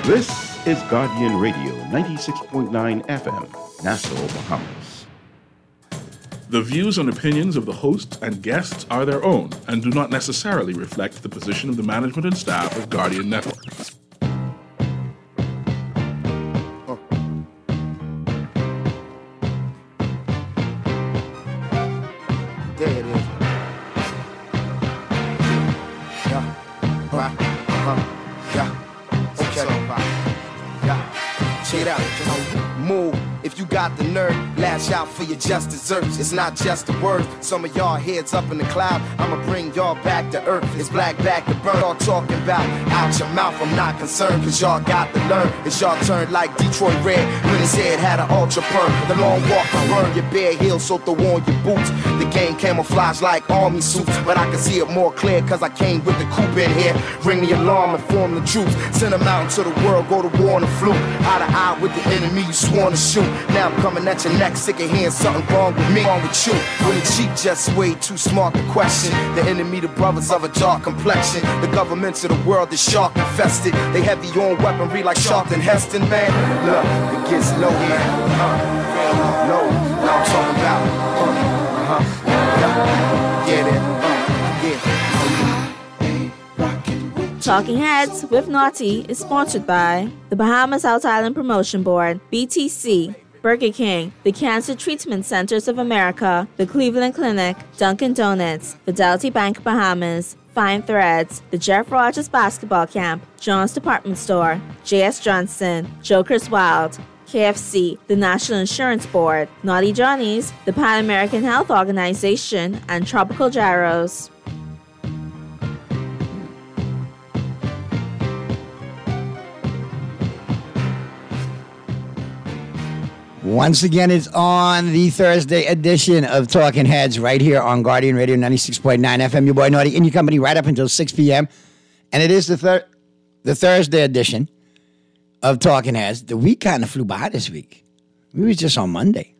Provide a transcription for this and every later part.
This is Guardian Radio 96.9 FM, Nassau, Bahamas. The views and opinions of the hosts and guests are their own and do not necessarily reflect the position of the management and staff of Guardian Network. There it is. Yeah. Right. Yeah. Okay. Yeah. Check it out. Just move. If you got the nerve, lash out for your just desserts. It's not just a word. Some of y'all heads up in the cloud. I'ma bring y'all back to earth. It's black back to burn. Y'all talking about out your mouth. I'm not concerned, cause y'all got to learn. It's y'all turn like Detroit Red when his head had an ultra perm. The long walk to burn your bare heels, so throw on your boots. The game camouflage like army suits, but I can see it more clear cause I came with the coupe in here. Ring the alarm and form the troops. Send them out into the world, go to war on the flu. Eye to eye with the enemy you sworn to shoot. Now I'm coming at your neck, sick of hearing something wrong with me, wrong with you. When the cheap just way too smart to question. The enemy, the brothers of a dark complexion. The governments of the world is shark infested. They heavy on weaponry like Sharpton Heston, man. Look, it gets low, man. Real low. Now I'm talking about, yeah, that, Talking Heads with Naughty is sponsored by the Bahamas South Island Promotion Board, BTC, Burger King, the Cancer Treatment Centers of America, the Cleveland Clinic, Dunkin' Donuts, Fidelity Bank Bahamas, Fine Threads, the Jeff Rogers Basketball Camp, John's Department Store, J.S. Johnson, Joker's Wild, KFC, the National Insurance Board, Naughty Johnny's, the Pan American Health Organization, and Tropical Gyros. Once again, it's on the Thursday edition of Talking Heads right here on Guardian Radio 96.9 FM. Your boy Naughty in your company right up until 6 p.m. And it is the Thursday edition of Talking Heads. The week kind of flew by this week. We was just on Monday.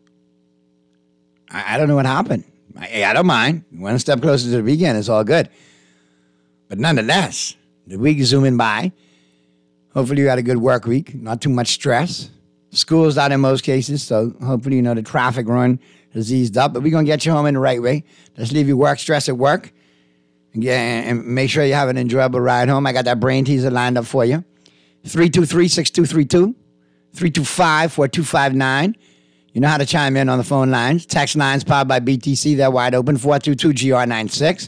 I don't know what happened. I don't mind. One step closer to the weekend, it's all good. But nonetheless, the week is zooming by. Hopefully you had a good work week. Not too much stress. School's out in most cases, so hopefully, the traffic run has eased up. But we're going to get you home in the right way. Just leave your work stress at work. And make sure you have an enjoyable ride home. I got that brain teaser lined up for you. 323-6232, 325-4259. You know how to chime in on the phone lines. Text lines powered by BTC. They're wide open. 422-GR96,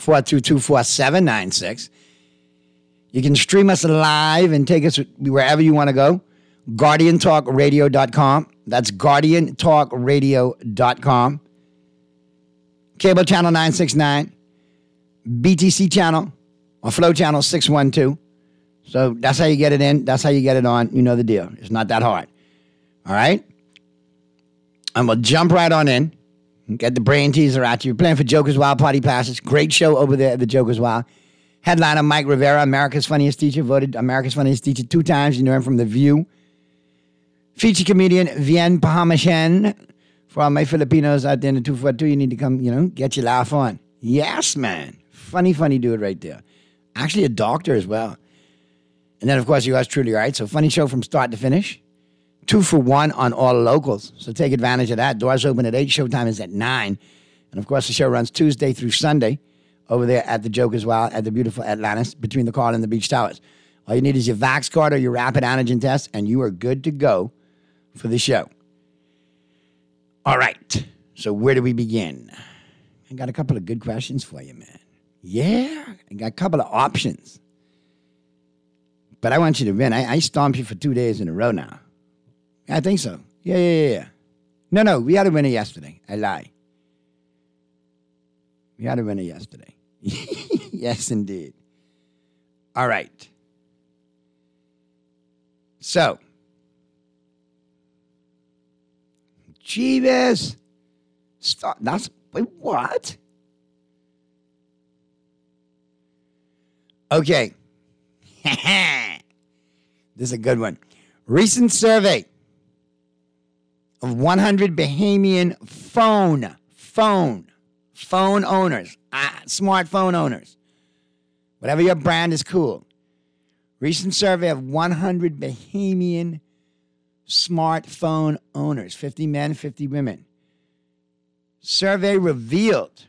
422-4796. You can stream us live and take us wherever you want to go. GuardianTalkRadio.com. That's GuardianTalkRadio.com. Cable channel 969. BTC channel or Flow channel 612. So that's how you get it in. That's how you get it on. You know the deal. It's not that hard. All right? I'm going to jump right on in. Get the brain teaser out to you. Playing for Joker's Wild Party Passes. Great show over there at the Joker's Wild. Headliner Mike Rivera, America's Funniest Teacher. Voted America's Funniest Teacher 2 times. You know him from The View. Feature comedian Vien Pahamashen. For all my Filipinos out there in the 242, you need to come, get your laugh on. Yes, man. Funny dude right there. Actually a doctor as well. And then, of course, yours truly, right? So funny show from start to finish. 2 for 1 on all locals. So take advantage of that. Doors open at 8. Showtime is at 9. And, of course, the show runs Tuesday through Sunday over there at the Joker's Wild at the beautiful Atlantis between the Carl and the Beach Towers. All you need is your Vax card or your rapid antigen test, and you are good to go for the show. All right. So where do we begin? I got a couple of good questions for you, man. Yeah. I got a couple of options. But I want you to win. I stomped you for 2 days in a row now. I think so. Yeah. No, we had a winner yesterday. I lie. We had a winner yesterday. Yes, indeed. All right. So, Jeeves. Stop. Wait, what? Okay. This is a good one. Recent survey of 100 Bahamian phone owners, smartphone owners. Whatever your brand is cool. Recent survey of 100 Bahamian smartphone owners, 50 men, 50 women. Survey revealed,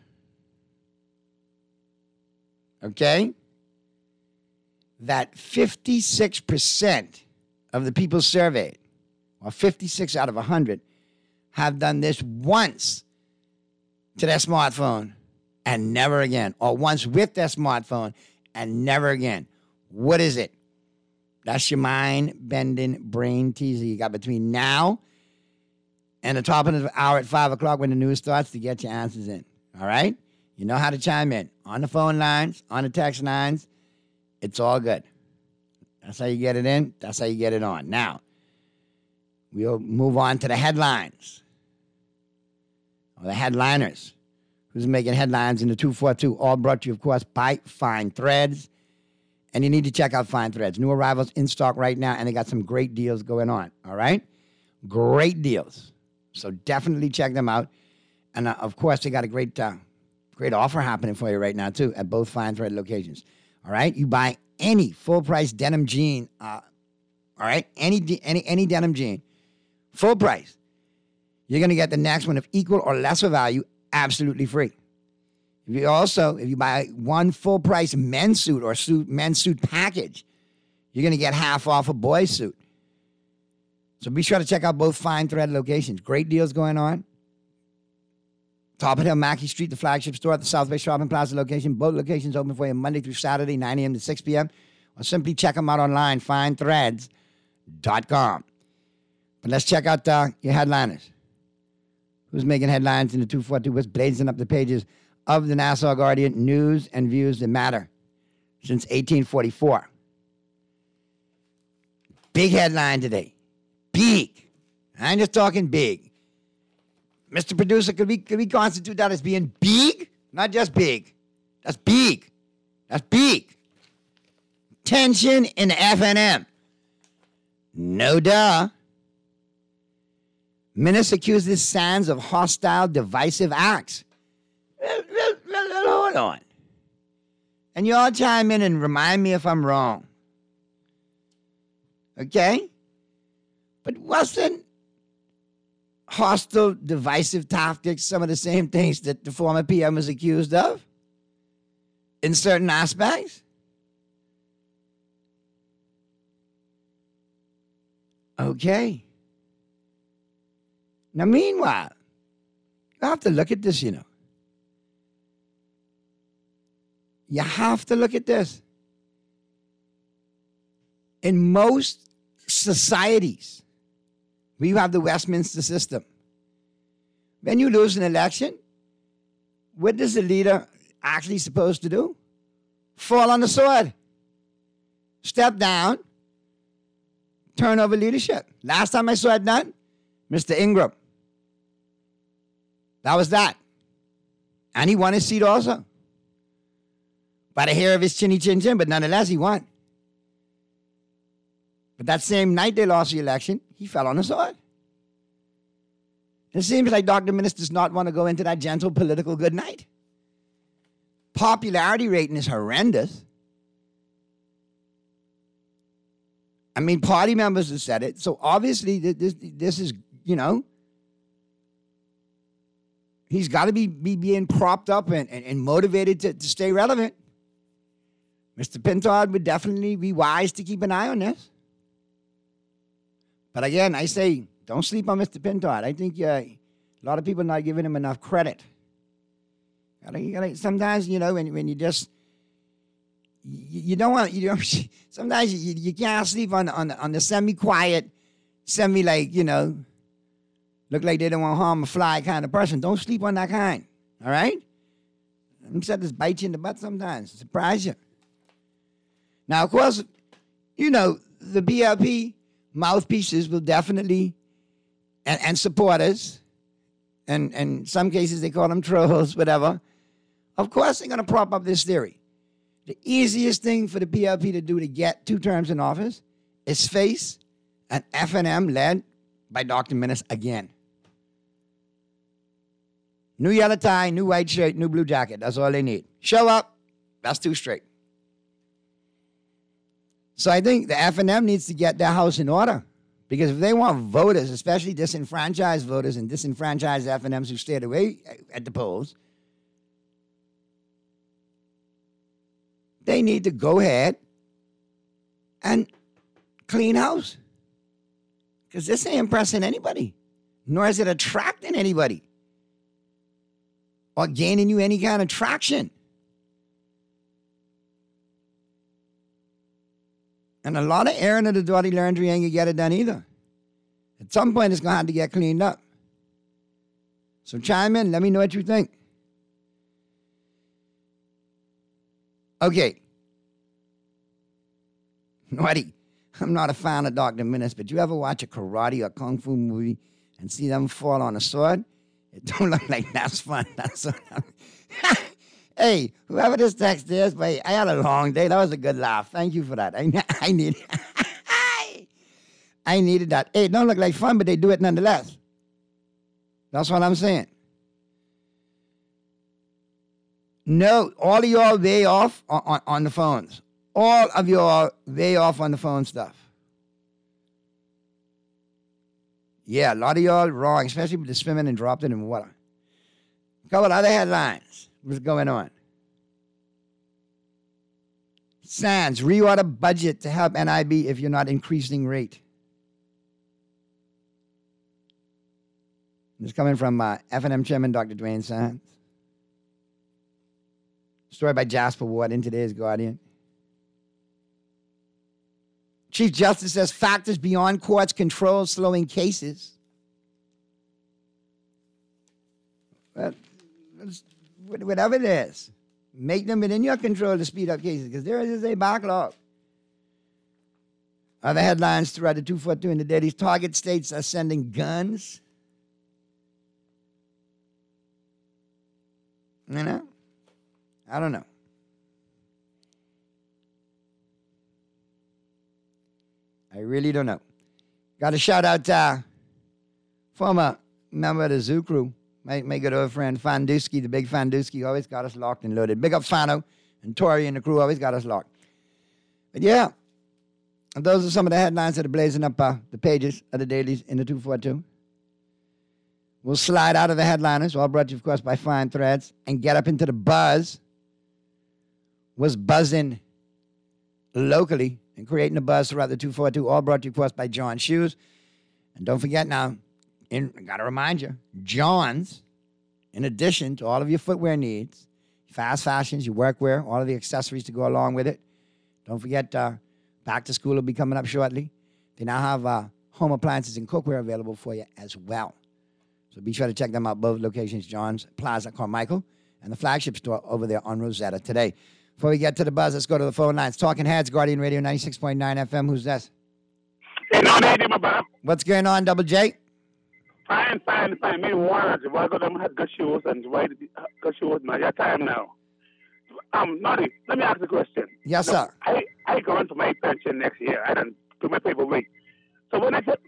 okay, that 56% of the people surveyed, or 56 out of 100, have done this once to their smartphone and never again, or once with their smartphone and never again. What is it? That's your mind-bending brain teaser you got between now and the top of the hour at 5 o'clock when the news starts to get your answers in. All right? You know how to chime in. On the phone lines, on the text lines. It's all good. That's how you get it in. That's how you get it on. Now, we'll move on to the headlines. Or the headliners. Who's making headlines in the 242. All brought to you, of course, by Fine Threads. And you need to check out Fine Threads. New arrivals in stock right now, and they got some great deals going on. All right? Great deals. So definitely check them out. And, of course, they got a great offer happening for you right now, too, at both Fine Thread locations. All right? You buy any full-price denim jean, all right? Any denim jean, full price. You're going to get the next one of equal or lesser value absolutely free. If you buy one full-price men's suit or men's suit package, you're going to get half off a boy's suit. So be sure to check out both Fine Thread locations. Great deals going on. Top of Hill, Mackey Street, the flagship store at the South Bay Shopping Plaza location. Both locations open for you Monday through Saturday, 9 a.m. to 6 p.m. Or simply check them out online, finethreads.com. But let's check out your headliners. Who's making headlines in the 242? What's blazing up the pages of the Nassau Guardian? News and views that matter since 1844. Big headline today. Big. I ain't just talking big. Mr. Producer, could we constitute that as being big? Not just big. That's big. That's big. Tension in the FNM. No duh. Minister accuses Sands of hostile, divisive acts. Hold on. And you all chime in and remind me if I'm wrong. Okay? But wasn't hostile, divisive tactics some of the same things that the former PM was accused of in certain aspects? Okay. Now, meanwhile, you have to look at this, you know. You have to look at this. In most societies, we have the Westminster system. When you lose an election, what is the leader actually supposed to do? Fall on the sword. Step down. Turn over leadership. Last time I saw it done, Mr. Ingram. That was that. And he won his seat also. By the hair of his chinny chin chin, but nonetheless, he won. But that same night they lost the election, he fell on the sword. It seems like Dr. Minnis does not want to go into that gentle political good night. Popularity rating is horrendous. I mean, party members have said it. So obviously, this is, you know, he's got to be being propped up and motivated to stay relevant. Mr. Pintard would definitely be wise to keep an eye on this. But again, I say, don't sleep on Mr. Pintard. I think a lot of people are not giving him enough credit. Sometimes, you know, when you just, you don't want, you know, sometimes you can't sleep on the semi-quiet, like, you know, look like they don't want to harm a fly kind of person. Don't sleep on that kind, all right? I'm said this bite you in the butt sometimes, surprise you. Now, of course, you know, the PLP mouthpieces will definitely, and supporters, and in some cases they call them trolls, whatever. Of course, they're going to prop up this theory. The easiest thing for the PLP to do to get 2 terms in office is face an FNM led by Dr. Minnis again. New yellow tie, new white shirt, new blue jacket. That's all they need. Show up. That's 2 straight. So I think the F&M needs to get their house in order. Because if they want voters, especially disenfranchised voters and disenfranchised F&Ms who stayed away at the polls, they need to go ahead and clean house. Because this ain't impressing anybody, nor is it attracting anybody or gaining you any kind of traction. And a lot of airing of the dirty laundry ain't going to get it done either. At some point, it's going to have to get cleaned up. So chime in. Let me know what you think. Okay. Naughty. I'm not a fan of Dr. Menace, but you ever watch a karate or kung fu movie and see them fall on a sword? It don't look like that's fun. That's what Hey, whoever this text is, but I had a long day. That was a good laugh. Thank you for that. I needed that. Hey, it don't look like fun, but they do it nonetheless. That's what I'm saying. No, all of y'all way off on the phones. All of y'all way off on the phone stuff. Yeah, a lot of y'all wrong, especially with the swimming and dropped it in water. A couple other headlines. What's going on? Sands, reorder budget to help NIB if you're not increasing rate. This is coming from F&M Chairman Dr. Dwayne Sands. Story by Jasper Ward in today's Guardian. Chief Justice says factors beyond court's control slowing cases. Well, whatever it is, make them within your control to speed up cases because there is a backlog. Other headlines throughout the 242 in the dailies. Target states are sending guns. You know? I don't know. I really don't know. Got to shout out former member of the Zoo Crew, my good old friend Fandusky, the big Fandusky, always got us locked and loaded. Big up Fano and Tori and the crew always got us locked. But yeah, those are some of the headlines that are blazing up the pages of the dailies in the 242. We'll slide out of the headliners, all brought to you, of course, by Fine Threads, and get up into the buzz. Was buzzing locally and creating a buzz throughout the 242, all brought to you, of course, by John Shoes. And don't forget now, I got to remind you, John's, in addition to all of your footwear needs, fast fashions, your workwear, all of the accessories to go along with it. Don't forget, back to school will be coming up shortly. They now have home appliances and cookware available for you as well. So be sure to check them out, both locations, John's Plaza, Carmichael, and the flagship store over there on Rosetta today. Before we get to the buzz, let's go to the phone lines. Talking Heads, Guardian Radio 96.9 FM. Who's this? Hey, no, my brother. What's going on, Double J? Fine. Me words. Why go them had good shoes and why good shoes? My your time now. Naughty. Let me ask a question. Yes, sir. I go into my pension next year. I don't do my paperwork. So when I talk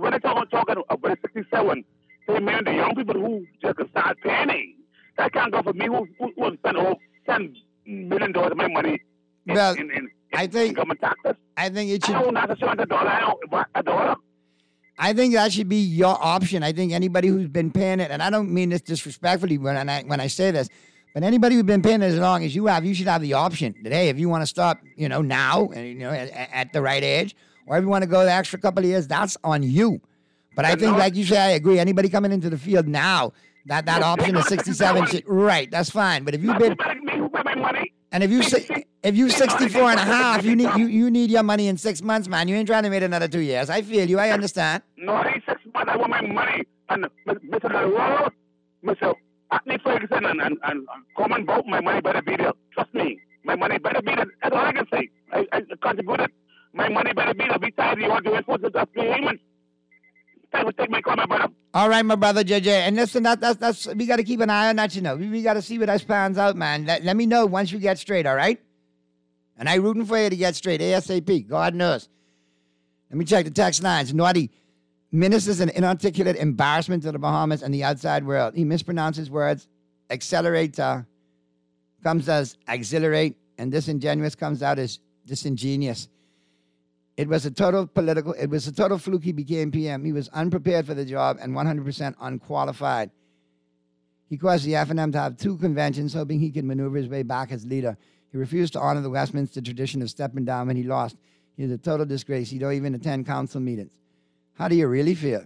about 67, they mean the young people who just can start paying. That can't go for me who spend over $10 million of my money in I think government taxes. I think it should. I own not a dollar. I think that should be your option. I think anybody who's been paying it, and I don't mean this disrespectfully when I say this, but anybody who's been paying it as long as you have, you should have the option that, hey, if you want to stop, now, and at the right age, or if you want to go the extra couple of years, that's on you. But I think, like you say, I agree. Anybody coming into the field now, that option of 67, right? That's fine. But if you've been, and if you 64 and a half, you need your money in 6 months, man. You ain't trying to wait another 2 years. I feel you. I understand. No, I ain't 6 months. I want my money. And Mr. Road, Mr. Anthony Ferguson, and Common Boat, my money better be there. Trust me, my money better be there. That's all I can say. I contributed. My money better be there. Be tired. You want to do it for the payments. I would take my comment, brother. All right, my brother JJ. And listen, that's we got to keep an eye on that, We got to see what that pans out, man. Let me know once you get straight, all right? And I'm rooting for you to get straight, ASAP. God knows. Let me check the text lines. Naughty. Menace is an inarticulate embarrassment to the Bahamas and the outside world. He mispronounces words. Accelerate comes as exhilarate, and disingenuous comes out as disingenuous. It was a total fluke he became PM. He was unprepared for the job and 100% unqualified. He caused the F&M to have 2 conventions, hoping he could maneuver his way back as leader. He refused to honor the Westminster tradition of stepping down when he lost. He is a total disgrace. He don't even attend council meetings. How do you really feel?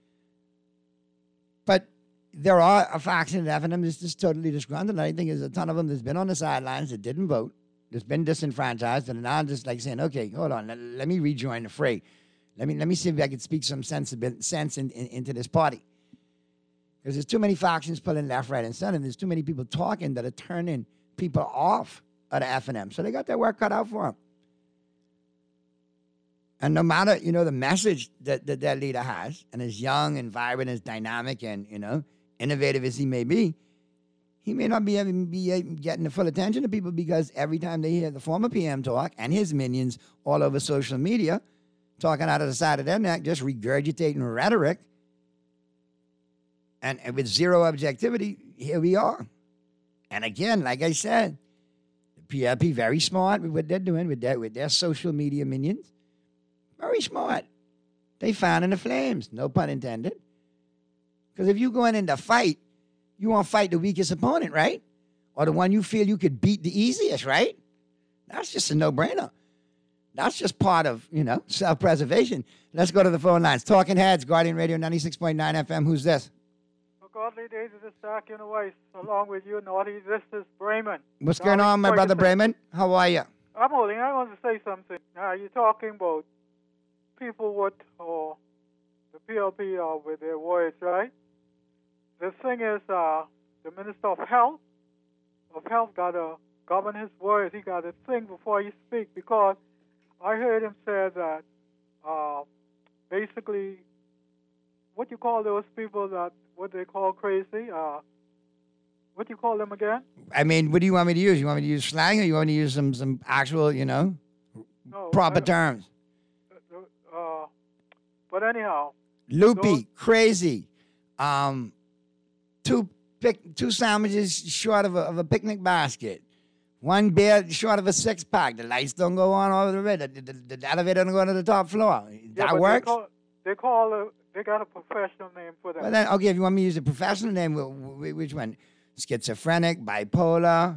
But there are a faction at F&M that's just totally disgruntled. I think there's a ton of them that's been on the sidelines that didn't vote, that's been disenfranchised, and now just like saying, okay, hold on, let me rejoin the fray. Let me see if I can speak some sense into this party. Because there's too many factions pulling left, right, and center. And there's too many people talking that are turning people off of the F&M. So they got their work cut out for them. And no matter, the message that their leader has, and as young and vibrant, as dynamic and, innovative as he may be, he may not be getting the full attention of people because every time they hear the former PM talk and his minions all over social media talking out of the side of their neck, just regurgitating rhetoric, and with zero objectivity, here we are. And again, like I said, the PLP very smart with what they're doing with their social media minions. Very smart. They fan in the flames, no pun intended. Because if you go in to fight, you want to fight the weakest opponent, right? Or the one you feel you could beat the easiest, right? That's just a no-brainer. That's just part of, self-preservation. Let's go to the phone lines. Talking Heads, Guardian Radio 96.9 FM. Who's this? Godly days of this dark universe, along with you, Naughty. This is Brayman. What's going on, my brother Brayman? How are you? I'm holding. I want to say something. You're talking about people with, or the PLP with their words, right? The thing is, the Minister of Health got to govern his words. He got to think before he speak, because I heard him say that basically, what you call those people that, what they call crazy? What do you call them again? I mean, what do you want me to use? You want me to use slang, or you want me to use some actual, proper terms? But anyhow. Loopy, crazy, two sandwiches short of a picnic basket, one beer short of a 6-pack. The lights don't go on all the way. The elevator don't go to the top floor. That works? They got a professional name for that. Well, then, okay, if you want me to use a professional name, which one? Schizophrenic, bipolar,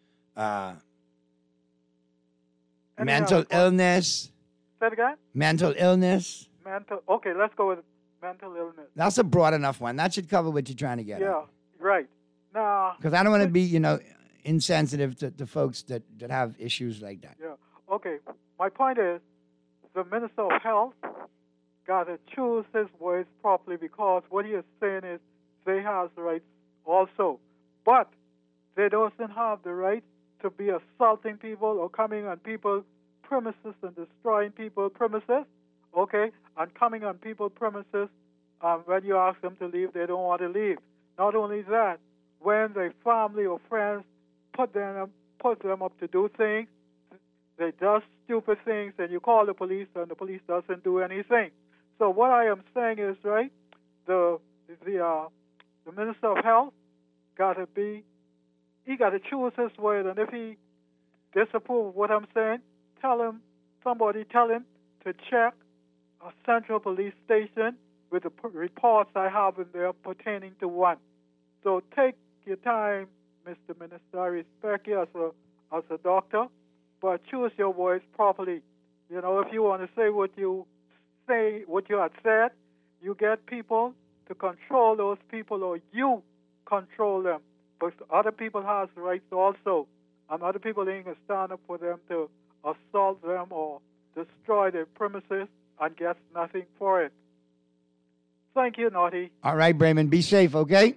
mental illness. Say it again? Mental illness. Okay, let's go with mental illness. That's a broad enough one. That should cover what you're trying to get at. Yeah, right. Now, because I don't want to be, insensitive to folks that have issues like that. Yeah. Okay. My point is, the Minister of Health got to choose his words properly, because what he is saying is they have the rights also. But they doesn't have the right to be assaulting people or coming on people's premises and destroying people's premises, okay? And coming on people's premises, when you ask them to leave, they don't want to leave. Not only that, when their family or friends put them up to do things, they do stupid things, and you call the police, and the police doesn't do anything. So what I am saying is, right, the Minister of Health got to choose his word, and if he disapproves of what I'm saying, somebody tell him to check a central police station with the reports I have in there pertaining to one. So take your time, Mr. Minister. I respect you as a doctor, but choose your words properly. If you want to say what you had said, you get people to control those people, or you control them. But other people have the rights also, and other people ain't going to stand up for them to assault them or destroy their premises and get nothing for it. Thank you, Naughty. All right, Brayman, be safe, okay?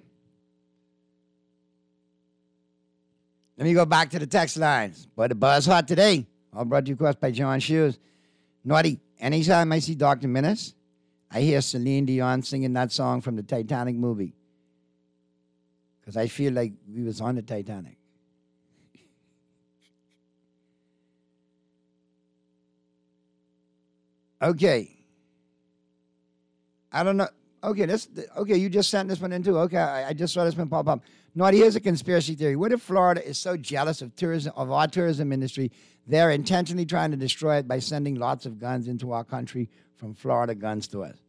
Let me go back to the text lines. Boy, the buzz hot today. All brought to you, of course, by John Shoes. Naughty, anytime I see Dr. Minnis, I hear Celine Dion singing that song from the Titanic movie. Because I feel like we was on the Titanic. Okay. I don't know. Okay, you just sent this one in too. Okay, I just saw this one pop up. Naughty, here's a conspiracy theory. What if Florida is so jealous of tourism, of our tourism industry, They're intentionally trying to destroy it by sending lots of guns into our country from Florida gun stores.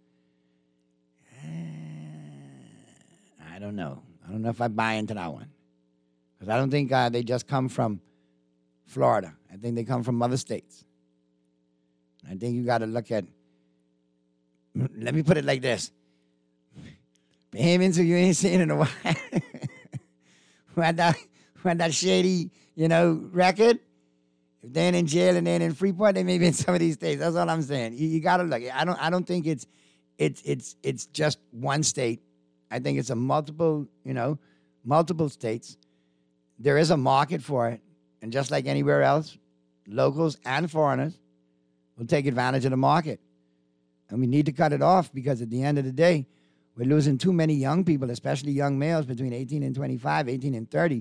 I don't know. I don't know if I buy into that one. Because I don't think they just come from Florida. I think they come from other states. I think you got to look at, let me put it like this. Bahamians who you ain't seen in a while. who had that shady, record. If they ain't in jail and they ain't in Freeport, they may be in some of these states. That's all I'm saying. You got to look. I don't think it's just one state. I think it's a multiple states. There is a market for it. And just like anywhere else, locals and foreigners will take advantage of the market. And we need to cut it off because at the end of the day, we're losing too many young people, especially young males between 18 and 25, 18 and 30,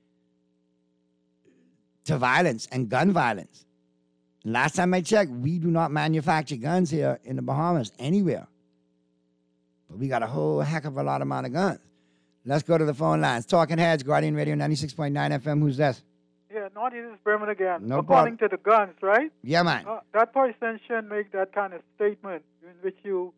to violence and gun violence. Last time I checked, we do not manufacture guns here in the Bahamas anywhere. But we got a whole heck of a lot amount of guns. Let's go to the phone lines. Talking Heads, Guardian Radio 96.9 FM. Who's this? Yeah, Naughty, this is Berman again. No According to the guns, right? Yeah, man. That person shouldn't make that kind of statement in which you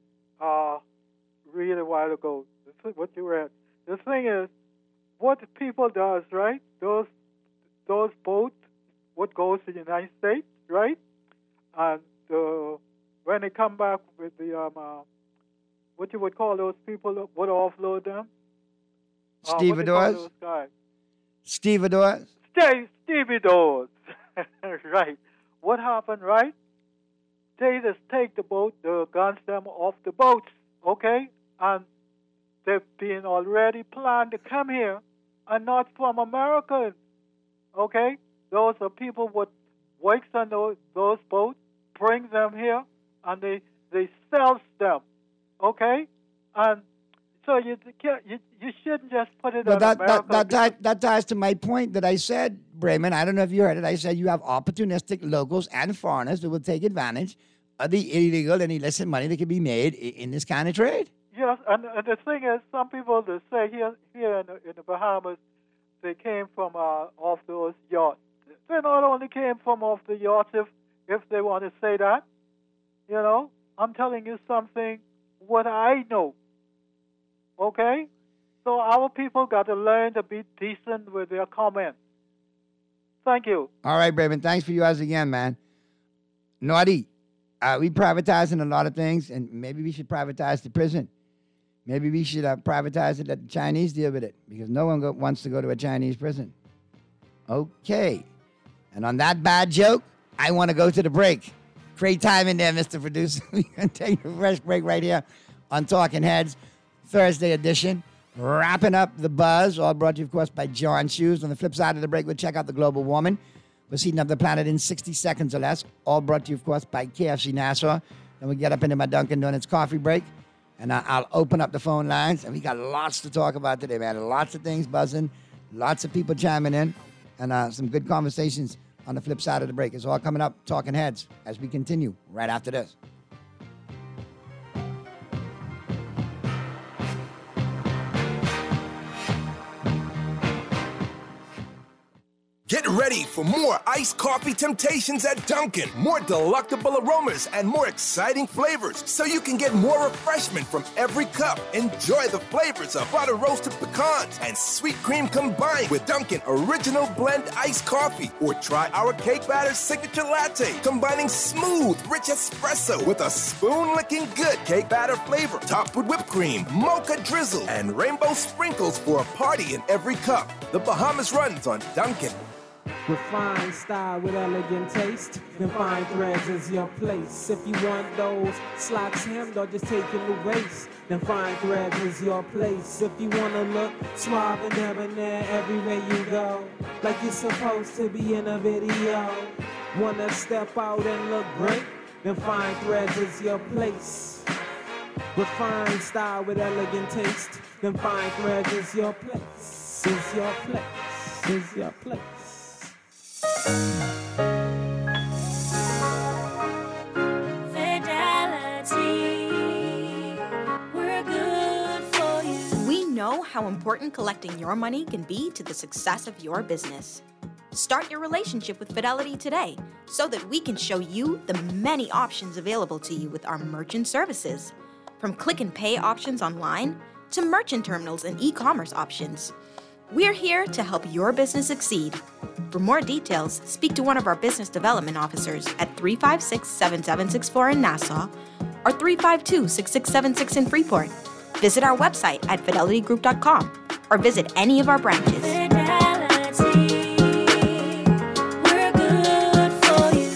read a while ago. This is what you read. The thing is, what people does, right? Those boats, what goes to the United States, right? And when they come back with the what you would call those people that would offload them? Stevedores? Stevedores? Stevedores. Right. What happened, right? They just take the guns them off the boats, okay? And they've been already planned to come here and not from America, okay? Those are people with works on those boats, bring them here, and they sell them, okay? And so you shouldn't just put it on America. That ties to my point that I said, Bremen. I don't know if you heard it. I said you have opportunistic locals and foreigners that will take advantage of the illegal and illicit money that can be made in this kind of trade. Yes, and the thing is, some people that say here in the Bahamas, they came from off those yachts. They not only came from off the yachts if they want to say that. I'm telling you something, what I know. Okay? So our people got to learn to be decent with their comments. Thank you. All right, Braven. Thanks for yours again, man. Naughty, we privatizing a lot of things, and maybe we should privatize the prison. Maybe we should privatize it, let the Chinese deal with it, because no one wants to go to a Chinese prison. Okay. And on that bad joke, I want to go to the break. Great time in there, Mr. Producer. We're going to take a fresh break right here on Talking Heads, Thursday edition. Wrapping up the buzz, all brought to you, of course, by John Shoes. On the flip side of the break, we'll check out the global warming. We're heating up the planet in 60 seconds or less. All brought to you, of course, by KFC Nassau. Then we get up into my Dunkin' Donuts coffee break, and I'll open up the phone lines. And we got lots to talk about today, man. Lots of things buzzing, lots of people chiming in, and some good conversations on the flip side of the break. It's all coming up, Talking Heads, as we continue right after this. Get ready for more iced coffee temptations at Dunkin'. More delectable aromas and more exciting flavors, so you can get more refreshment from every cup. Enjoy the flavors of butter roasted pecans and sweet cream combined with Dunkin' Original Blend Iced Coffee. Or try our Cake Batter Signature Latte, combining smooth, rich espresso with a spoon-licking good cake batter flavor, topped with whipped cream, mocha drizzle, and rainbow sprinkles for a party in every cup. The Bahamas runs on Dunkin'. Refined style with elegant taste, then fine threads is your place. If you want those slacks hemmed or just taking the waist, then fine threads is your place. If you want to look suave and debonair everywhere you go, like you're supposed to be in a video, want to step out and look great, then fine threads is your place. Refined style with elegant taste, then fine threads is your place, is your place, is your place. Fidelity, we're good for you. We know how important collecting your money can be to the success of your business. Start your relationship with Fidelity today so that we can show you the many options available to you with our merchant services. From click and pay options online to merchant terminals and e-commerce options. We're here to help your business succeed. For more details, speak to one of our business development officers at 356-7764 in Nassau or 352-6676 in Freeport. Visit our website at fidelitygroup.com or visit any of our branches. We're good for you.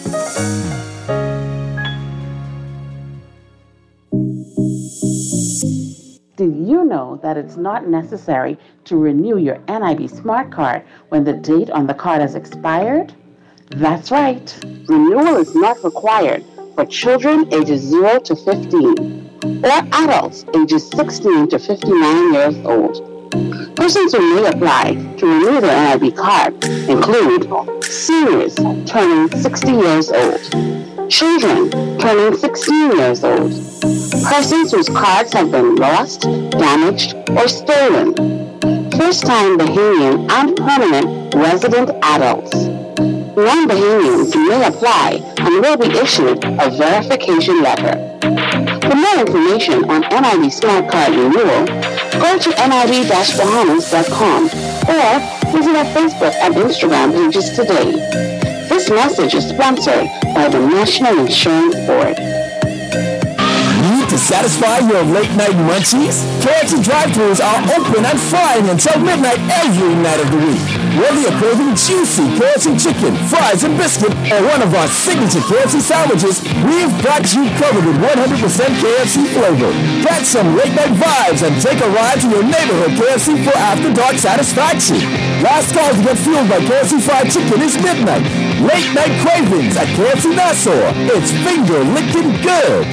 Do you know that it's not necessary to renew your NIB Smart Card when the date on the card has expired? That's right. Renewal is not required for children ages 0 to 15 or adults ages 16 to 59 years old. Persons who may apply to renew their NIB card include seniors turning 60 years old, children turning 16 years old, persons whose cards have been lost, damaged, or stolen, first-time Bahamian and permanent resident adults. Non-Bahamians may apply and will be issued a verification letter. For more information on NIB Smart Card renewal, go to nib-bahamas.com or visit our Facebook and Instagram pages today. This message is sponsored by the National Insurance Board. Need to satisfy your late-night munchies? KFC drive-thrus are open and frying until midnight every night of the week. Whether you're craving juicy KFC chicken, fries, and biscuit, or one of our signature KFC sandwiches, we've got you covered with 100% KFC flavor. Catch some late-night vibes and take a ride to your neighborhood KFC for after-dark satisfaction. Last call to get fueled by KFC fried chicken is midnight. Late-night cravings at KFC Nassau. It's finger-licking good.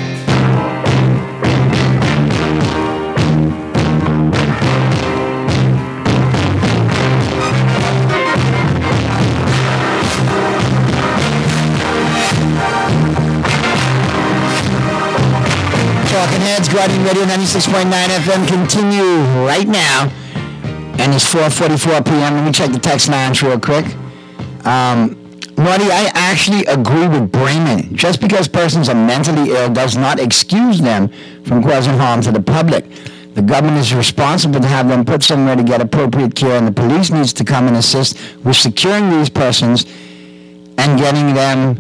Talking Heads, Guardian Radio 96.9 FM continue right now. And it's 4:44 p.m. Let me check the text lines real quick. Marty, I actually agree with Brayman. Just because persons are mentally ill does not excuse them from causing harm to the public. The government is responsible to have them put somewhere to get appropriate care, and the police needs to come and assist with securing these persons and getting them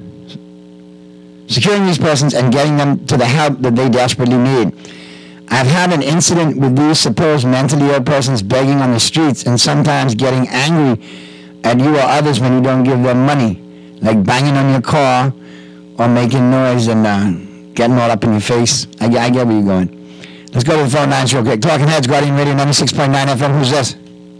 to the help that they desperately need. I've had an incident with these supposed mentally ill persons begging on the streets and sometimes getting angry at you or others when you don't give them money, like banging on your car or making noise and getting all up in your face. I get where you're going. Let's go to the phone lines real quick. Talking Heads, Guardian Radio 96.9 FM. Who's this?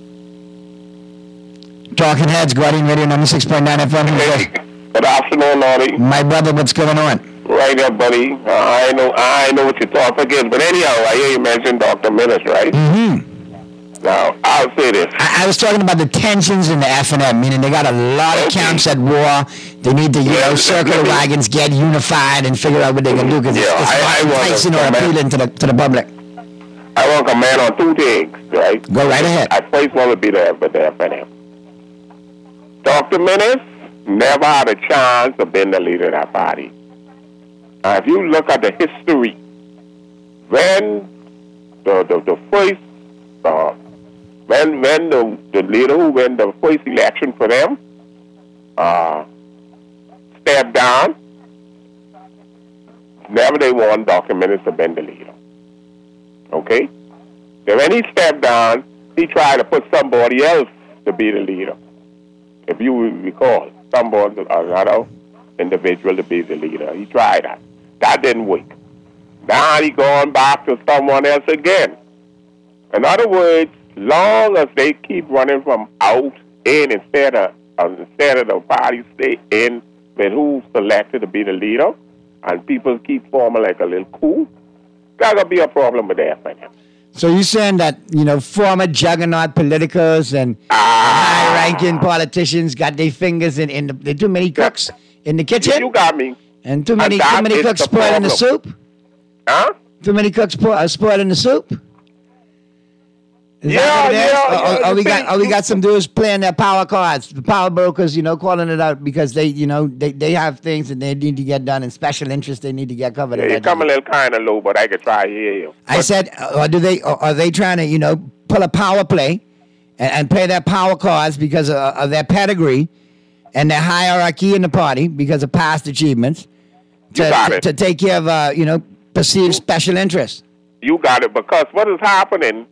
Talking Heads, Guardian Radio 96.9 FM. Who's this? Good afternoon, Marty. My brother, what's going on? Right there, buddy. I know what your topic is, but anyhow, I hear you mention Dr. Minnis, right? Mm-hmm. Now, I'll say this. I was talking about the tensions in the F&M, meaning they got a lot of camps at war. They need to, circle the wagons, get unified, and figure out what they can do, because it's not enticing or appealing to the public. I want to comment on two things, right? Go right ahead. I first want to be there for the F&M. Dr. Minnis never had a chance of being the leader of that party. Now, if you look at the history, when the first, when the leader who won the first election for them stepped down, never they want Dr. Minnis to be the leader. Okay? Then when he stepped down, he tried to put somebody else to be the leader. If you recall, another individual to be the leader. He tried that. That didn't work. Now he going back to someone else again. In other words, long as they keep running from out in instead of the party stay in with who's selected to be the leader, and people keep forming like a little coup, that's going to be a problem with the FNM. So you're saying that, former juggernaut politicos and high-ranking politicians got their fingers in the too many cooks in the kitchen? You got me. And too many cooks spoiling the soup? Huh? Too many cooks spoiling the soup? Is that what it is? We got some dudes playing their power cards, the power brokers, calling it out because they have things that they need to get done and special interests they need to get covered. Yeah, you come a little kind of low, but I could try to hear you. I said, are they trying to, pull a power play and play their power cards because of their pedigree and their hierarchy in the party because of past achievements to take care of, perceived special interests? You got it, because what is happening,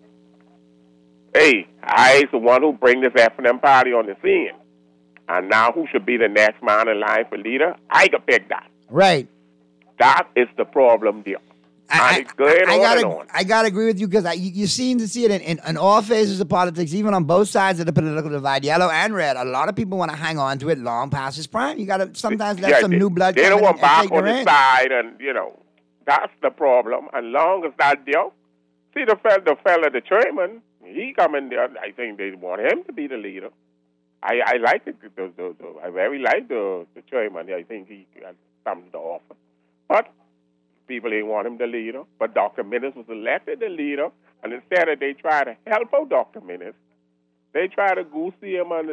hey, I is the one who bring this F&M party on the scene. And now who should be the next man in line for leader? I could pick that. Right. That is the problem there. I gotta agree with you because you seem to see it in all phases of politics, even on both sides of the political divide, yellow and red. A lot of people want to hang on to it long past its prime. You gotta sometimes let some new blood come in. They don't want and back take on the the reins. side, and that's the problem. And long as that there, see the fella, the chairman, he come in there. I think they want him to be the leader. I like it. I very like the chairman. I think he has something to offer, but people ain't want him the leader. But Dr. Minnis was elected the leader, and instead of they try to help out Dr. Minnis, they try to goosey him, and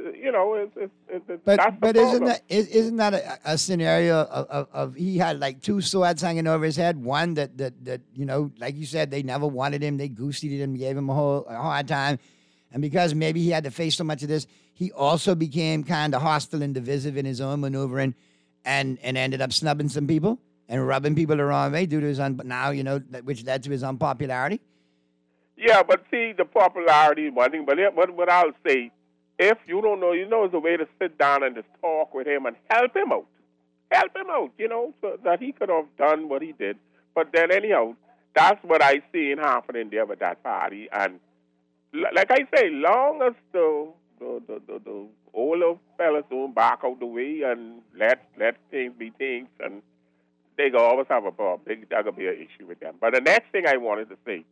that's the problem. Isn't that a scenario of he had like two swords hanging over his head? One that like you said, they never wanted him, they gooseyed him, gave him a hard time, and because maybe he had to face so much of this, he also became kind of hostile and divisive in his own maneuvering, and ended up snubbing some people and rubbing people the wrong way due to his which led to his unpopularity. Yeah, but see, the popularity is one thing. But what I'll say, if you don't know, it's a way to sit down and just talk with him and help him out. Help him out, so that he could have done what he did. But then anyhow, that's what I seen happening there with that party. And like I say, long as the older fellas don't back out the way and let things be things, and they go always have a problem. There's going to be an issue with them. But the next thing I wanted to say,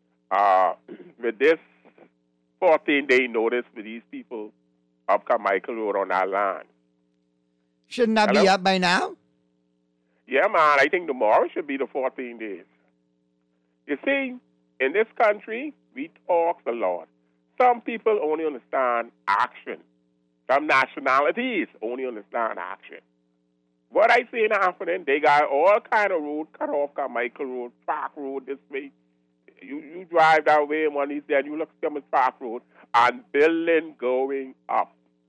with this 14-day notice for these people up Carmichael Road on that land. Shouldn't that be up by now? Yeah, man. I think tomorrow should be the 14 days. You see, in this country, we talk a lot. Some people only understand action. Some nationalities only understand action. What I see happening, they got all kind of road cut off, Carmichael Road, Park Road this way. You drive that way, and one is there, and you look at them as Park Road, and buildings going up.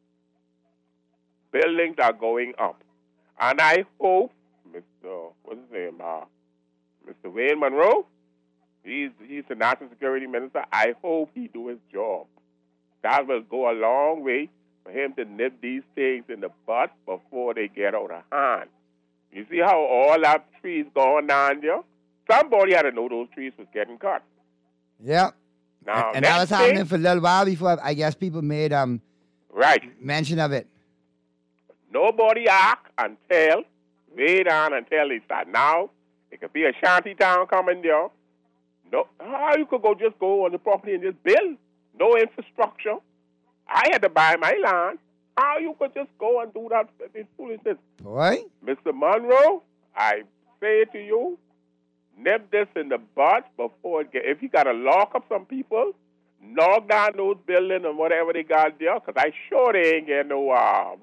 Buildings are going up. And I hope, what's his name, Mr. Wayne Monroe, he's the National Security Minister. I hope he do his job. That will go a long way for him to nip these things in the bud before they get out of hand. You see how all that trees going down there? Somebody had to know those trees was getting cut. Yeah. Now, and that was happening for a little while before, I guess, people made mention of it. Nobody act until, way down until they start. Now, it could be a shanty town coming there. No, how you could just go on the property and just build? No infrastructure. I had to buy my land. How you could just go and do that foolishness? Boy. Mr. Monroe, I say to you, nip this in the bud before it if you got to lock up some people, knock down those buildings and whatever they got there, because I sure they ain't getting no,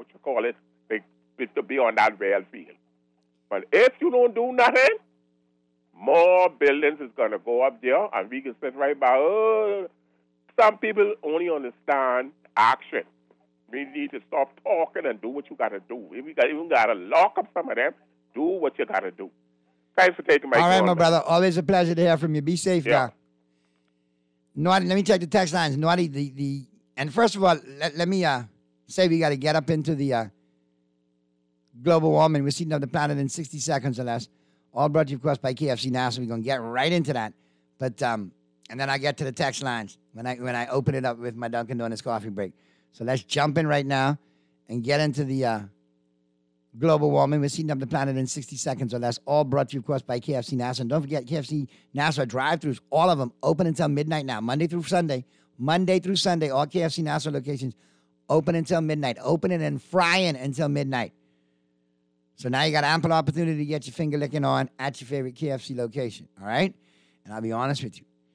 to be on that rail field. But if you don't do nothing, more buildings is going to go up there, and we can sit right by, some people only understand action. We need to stop talking and do what you got to do. If you even got to lock up some of them, do what you got to do. Thanks for taking my call. All right, my brother. Always a pleasure to hear from you. Be safe, yeah. guy. Naughty, let me check the text lines. Naughty, and first of all, let me say we got to get up into the global warming. We're seeing up the planet in 60 seconds or less. All brought to you, of course, by KFC NASA. We're going to get right into that. But and then I get to the text lines when I open it up with my Dunkin' Donuts coffee break. So let's jump in right now and get into the global warming. We're heating up the planet in 60 seconds or less. All brought to you, of course, by KFC NASA. And don't forget, KFC NASA drive-thrus, all of them, open until midnight now, Monday through Sunday. Monday through Sunday, all KFC NASA locations open until midnight. Opening and frying until midnight. So now you got ample opportunity to get your finger licking on at your favorite KFC location, all right? And I'll be honest with you.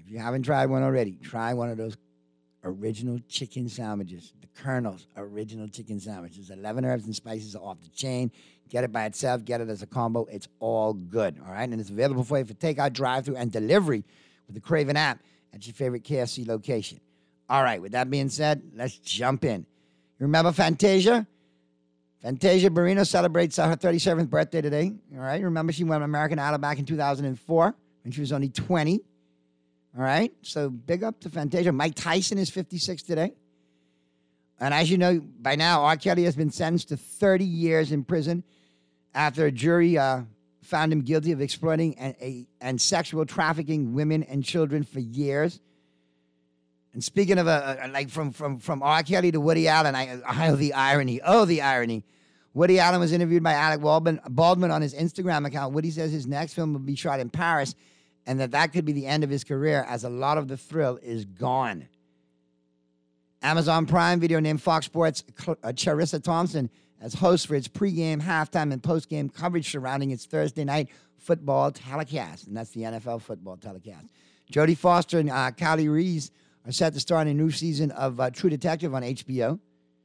If you haven't tried one already, try one of those original chicken sandwiches. The Colonel's original chicken sandwiches. 11 herbs and spices are off the chain. Get it by itself. Get it as a combo. It's all good, all right? And it's available for you for takeout, drive-thru, and delivery with the Craven app at your favorite KFC location. All right, with that being said, let's jump in. You remember Fantasia? Fantasia Barrino celebrates her 37th birthday today. All right, remember she won American Idol back in 2004 when she was only 20. All right, so big up to Fantasia. Mike Tyson is 56 today. And as you know by now, R. Kelly has been sentenced to 30 years in prison after a jury found him guilty of exploiting and sexual trafficking women and children for years. And speaking of from R. Kelly to Woody Allen, the irony. Oh, the irony. Woody Allen was interviewed by Alec Baldwin on his Instagram account. Woody says his next film will be shot in Paris and that could be the end of his career as a lot of the thrill is gone. Amazon Prime Video named Fox Sports Charissa Thompson as host for its pregame, halftime, and postgame coverage surrounding its Thursday night football telecast, and that's the NFL football telecast. Jodie Foster and Kylie Reese are set to star in a new season of True Detective on HBO.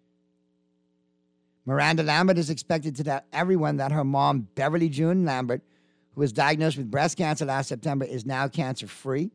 Miranda Lambert is expected to tell everyone that her mom, Beverly June Lambert, who was diagnosed with breast cancer last September, is now cancer-free.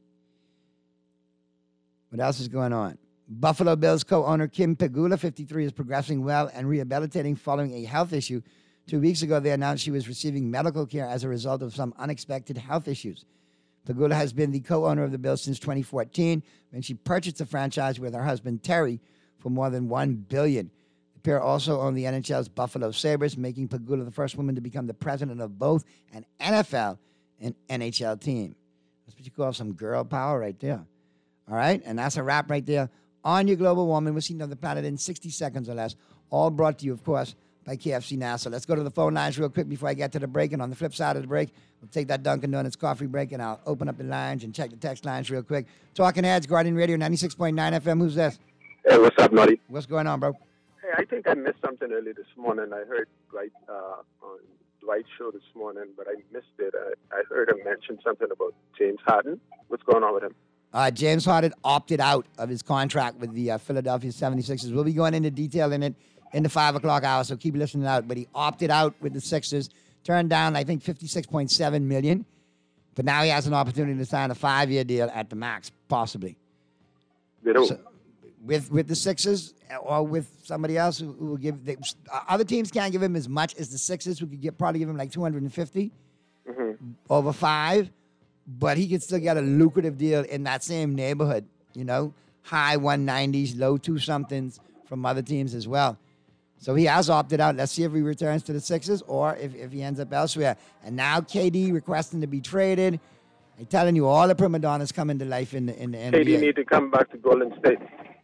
What else is going on? Buffalo Bills co-owner Kim Pegula, 53, is progressing well and rehabilitating following a health issue. 2 weeks ago, they announced she was receiving medical care as a result of some unexpected health issues. Pegula has been the co-owner of the Bills since 2014, when she purchased the franchise with her husband, Terry, for more than $1 billion. The pair also own the NHL's Buffalo Sabres, making Pegula the first woman to become the president of both an NFL and NHL team. That's what you call some girl power right there. All right? And that's a wrap right there on your global warming. We'll see another planet in 60 seconds or less. All brought to you, of course, by KFC NASA. Let's go to the phone lines real quick before I get to the break. And on the flip side of the break, we'll take that Dunkin' Donuts coffee break, and I'll open up the lines and check the text lines real quick. Talking Heads, Guardian Radio, 96.9 FM. Who's this? Hey, what's up, Nutty? What's going on, bro? Hey, I think I missed something early this morning. I heard on Dwight's show this morning, but I missed it. I heard him mention something about James Harden. What's going on with him? James Harden opted out of his contract with the Philadelphia 76ers. We'll be going into detail in it in the 5 o'clock hour, so keep listening out. But he opted out with the Sixers, turned down, I think, $56.7 million. But now he has an opportunity to sign a 5-year deal at the max, possibly. So, with the Sixers or with somebody else who will give other teams can't give him as much as the Sixers, who could probably give him like $250 over 5. But he could still get a lucrative deal in that same neighborhood, you know, high 190s, low 2-somethings from other teams as well. So he has opted out. Let's see if he returns to the Sixers or if he ends up elsewhere. And now KD requesting to be traded. I'm telling you, all the prima donnas come into life in the NBA. KD need to come back to Golden State.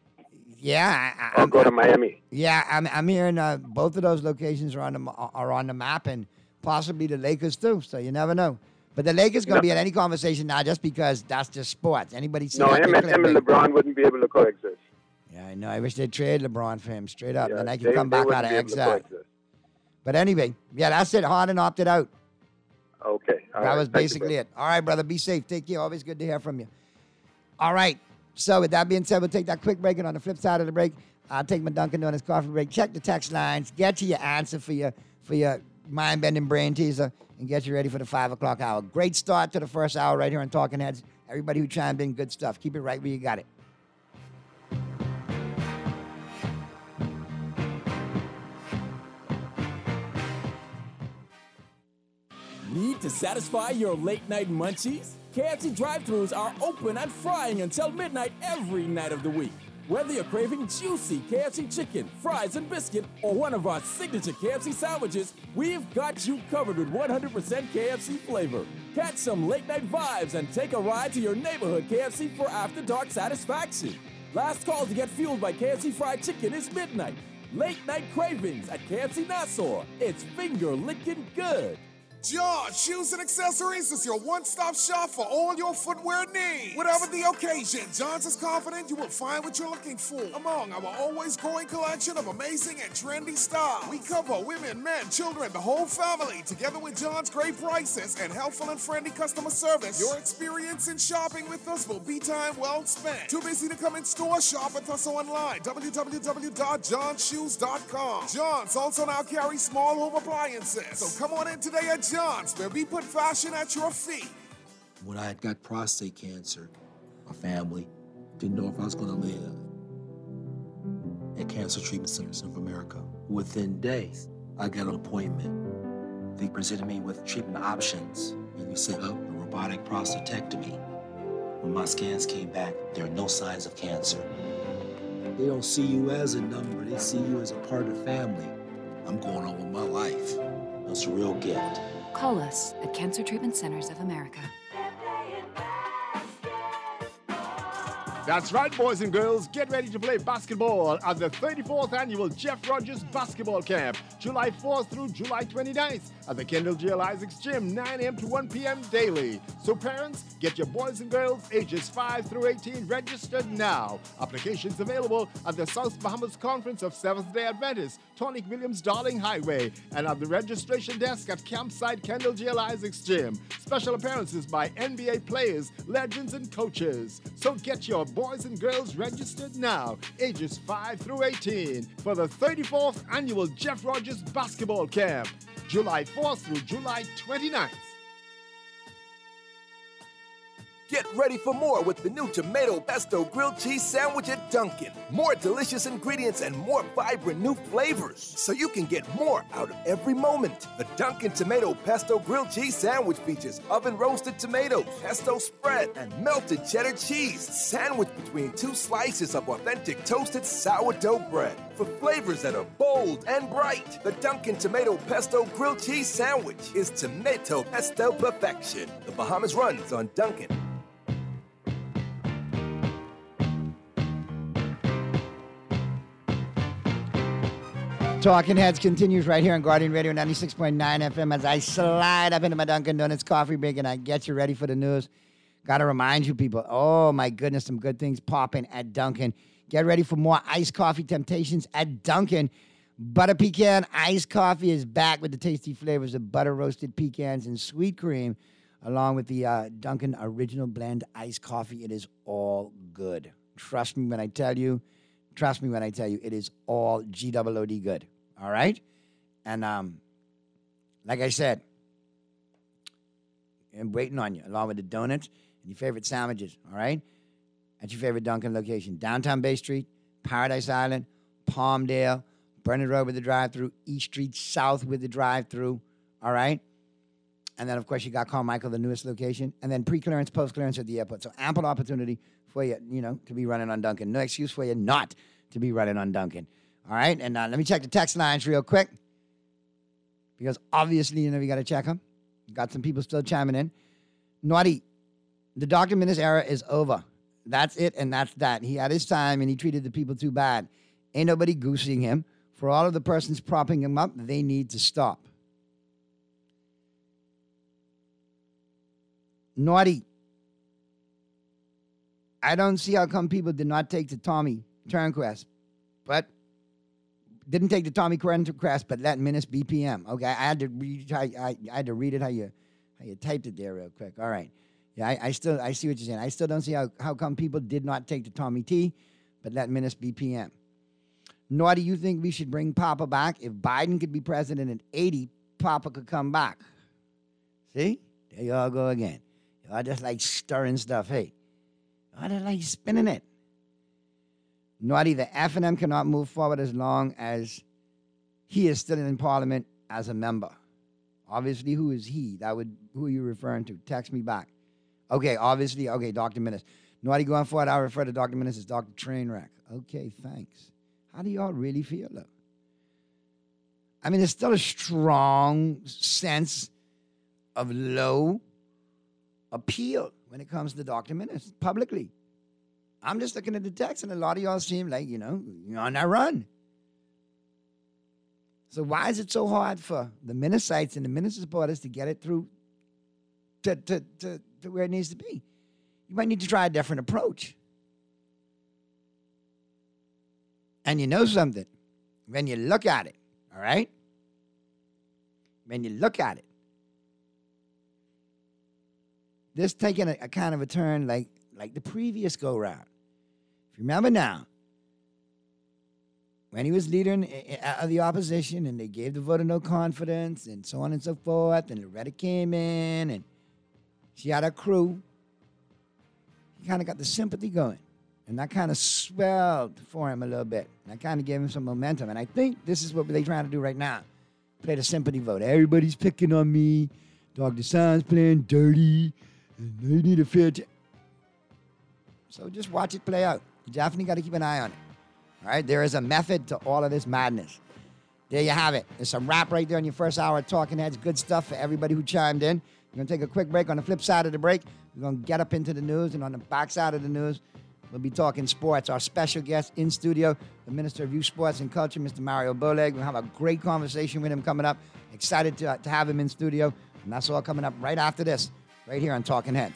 Yeah. Or go to Miami. Yeah, I'm hearing both of those locations are on the map, and possibly the Lakers too, so you never know. But the Lakers going to be in any conversation now just because that's just sports. Anybody see him and LeBron wouldn't be able to coexist. Yeah, I know. I wish they'd trade LeBron for him straight up. Yeah, then I can come back out of exile. But anyway, yeah, that's it. Harden opted out. Okay. That was basically it. All right, brother. Be safe. Take care. Always good to hear from you. All right. So with that being said, we'll take that quick break. And on the flip side of the break, I'll take my Dunkin' Donuts coffee break. Check the text lines. Get to your answer for your mind-bending brain teaser, and get you ready for the 5 o'clock hour. Great start to the first hour right here on Talking Heads. Everybody who chimed in, good stuff. Keep it right where you got it. Need to satisfy your late-night munchies? KFC drive-thrus are open and frying until midnight every night of the week. Whether you're craving juicy KFC chicken, fries, and biscuit, or one of our signature KFC sandwiches, we've got you covered with 100% KFC flavor. Catch some late-night vibes and take a ride to your neighborhood KFC for after-dark satisfaction. Last call to get fueled by KFC fried chicken is midnight. Late-night cravings at KFC Nassau. It's finger-licking good. John Shoes and Accessories is your one-stop shop for all your footwear needs. Whatever the occasion, John's is confident you will find what you're looking for among our always growing collection of amazing and trendy styles. We cover women, men, children, the whole family. Together with John's great prices and helpful and friendly customer service, your experience in shopping with us will be time well spent. Too busy to come in store? Shop with us online. www.johnshoes.com. John's also now carries small home appliances. So come on in today at John's, where we put fashion at your feet. When I got prostate cancer, my family didn't know if I was going to live. At Cancer Treatment Centers of America, within days, I got an appointment. They presented me with treatment options, and we set up a robotic prostatectomy. When my scans came back, there are no signs of cancer. They don't see you as a number, they see you as a part of the family. I'm going on with my life. It's a real gift. Call us at Cancer Treatment Centers of America. That's right, boys and girls. Get ready to play basketball at the 34th Annual Jeff Rogers Basketball Camp, July 4th through July 29th at the Kendall J. Isaacs Gym, 9 a.m. to 1 p.m. daily. So parents, get your boys and girls ages 5 through 18 registered now. Applications available at the South Bahamas Conference of Seventh-day Adventists, Tonic Williams Darling Highway, and at the registration desk at Campsite Kendall J. Isaacs Gym. Special appearances by NBA players, legends, and coaches. So get your boys and girls registered now, ages 5 through 18, for the 34th Annual Jeff Rogers Basketball Camp, July 4th through July 29th. Get ready for more with the new Tomato Pesto Grilled Cheese Sandwich at Dunkin'. More delicious ingredients and more vibrant new flavors, so you can get more out of every moment. The Dunkin' Tomato Pesto Grilled Cheese Sandwich features oven-roasted tomatoes, pesto spread, and melted cheddar cheese, sandwiched between two slices of authentic toasted sourdough bread. For flavors that are bold and bright, the Dunkin' Tomato Pesto Grilled Cheese Sandwich is tomato pesto perfection. The Bahamas runs on Dunkin'. Talking Heads continues right here on Guardian Radio 96.9 FM as I slide up into my Dunkin' Donuts coffee break and I get you ready for the news. Got to remind you people, oh my goodness, some good things popping at Dunkin'. Get ready for more iced coffee temptations at Dunkin'. Butter pecan iced coffee is back with the tasty flavors of butter roasted pecans and sweet cream, along with the Dunkin' Original Blend iced coffee. It is all good. Trust me when I tell you, it is all G-O-O-D good. All right? And like I said, I'm waiting on you, along with the donuts and your favorite sandwiches. All right? At your favorite Dunkin' location. Downtown Bay Street, Paradise Island, Palmdale, Burnett Road with the drive-thru, East Street South with the drive-thru. All right? And then, of course, you got Carmichael, the newest location. And then pre-clearance, post-clearance at the airport. So ample opportunity for you, to be running on Dunkin'. No excuse for you not to be running on Dunkin'. All right? And let me check the text lines real quick. Because obviously, we got to check them. Got some people still chiming in. Naughty, the Dr. Minnis era is over. That's it, and that's that. He had his time, and he treated the people too bad. Ain't nobody goosing him. For all of the persons propping him up, they need to stop. Naughty, I don't see how come people did not take the Tommy Turnquest, but didn't take the Tommy Turnquest, but let Minnis BPM. Okay, I had to read. I had to read it how you typed it there real quick. All right, yeah, I see what you're saying. I still don't see how come people did not take the Tommy T, but let Minnis BPM. Nor do you think we should bring Papa back? If Biden could be president at 80, Papa could come back. See, there you all go again. Y'all just like stirring stuff. Hey, y'all just like spinning it. Naughty, the F&M cannot move forward as long as he is still in Parliament as a member. Obviously, who is he? Who are you referring to? Text me back. Okay, obviously, Dr. Minnis. Naughty, going forward, I'll refer to Dr. Minnis as Dr. Trainwreck. Okay, thanks. How do y'all really feel, though? I mean, there's still a strong sense of low appeal when it comes to Dr. Minnis publicly. I'm just looking at the text, and a lot of y'all seem like, you're on that run. So why is it so hard for the Minnesota and the Minnesota supporters to get it through to where it needs to be? You might need to try a different approach. And you know something, when you look at it, all right? When you look at it, this taking a kind of a turn like the previous go-round. If you remember now, when he was leader of the opposition and they gave the vote of no confidence and so on and so forth, and Loretta came in and she had a crew, he kind of got the sympathy going. And that kind of swelled for him a little bit. And that kind of gave him some momentum. And I think this is what they're trying to do right now. Play the sympathy vote. Everybody's picking on me. Dr. Sign's playing dirty. And they need a fair So just watch it play out. You definitely got to keep an eye on it. All right? There is a method to all of this madness. There you have it. There's some rap right there in your first hour of Talking Heads. Good stuff for everybody who chimed in. We're going to take a quick break. On the flip side of the break, we're going to get up into the news. And on the back side of the news, we'll be talking sports. Our special guest in studio, the Minister of Youth, Sports, and Culture, Mr. Mario Boleg. We'll have a great conversation with him coming up. Excited to have him in studio. And that's all coming up right after this, right here on Talking Heads.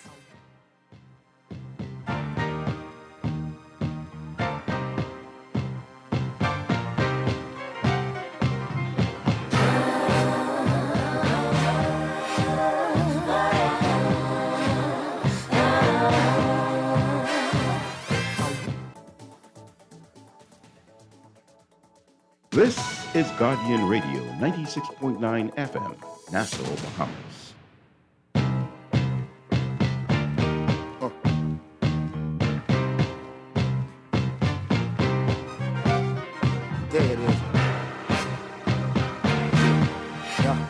This is Guardian Radio 96.9 FM, Nassau, Bahamas. There it is. Yeah.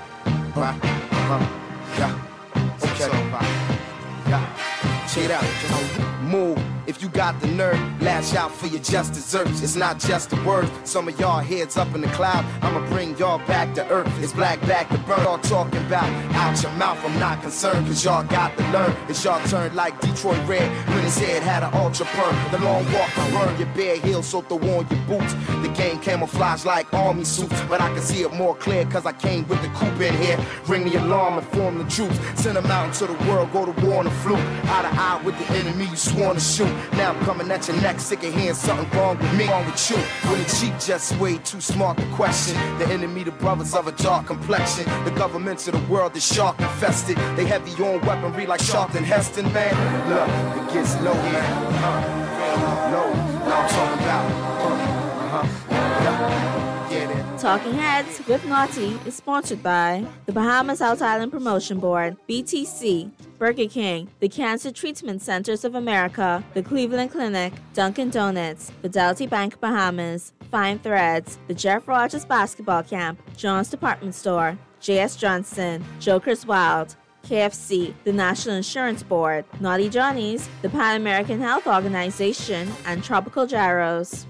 Yeah. Okay. Yeah. Check it out. Just move. If you got the nerve, lash out for your just desserts. It's not just a word. Some of y'all heads up in the cloud. I'ma bring y'all back to earth. It's black back to burn. Y'all talking about out your mouth. I'm not concerned, cause y'all got the nerve. It's y'all turn like Detroit Red when his head had an ultra perm. The long walk to burn your bare heels, so throw on your boots. The game camouflage like army suits, but I can see it more clear cause I came with the coupe in here. Ring the alarm, inform the troops. Send them out into the world, go to war on the fluke. Eye to eye with the enemy you sworn to shoot. Now I'm coming at your neck, sick of hearing something wrong with me, wrong with you. When the cheap just way too smart to question. The enemy, the brothers of a dark complexion. The governments of the world is shark infested. They heavy on weaponry like Charlton Heston, man. Look, it gets low, man. Low. Now I'm talking about. Get it. Talking Heads with Naughty is sponsored by the Bahamas South Island Promotion Board, BTC, Burger King, the Cancer Treatment Centers of America, the Cleveland Clinic, Dunkin' Donuts, Fidelity Bank Bahamas, Fine Threads, the Jeff Rogers Basketball Camp, John's Department Store, J.S. Johnson, Jokers Wild, KFC, the National Insurance Board, Naughty Johnny's, the Pan American Health Organization, and Tropical Gyros.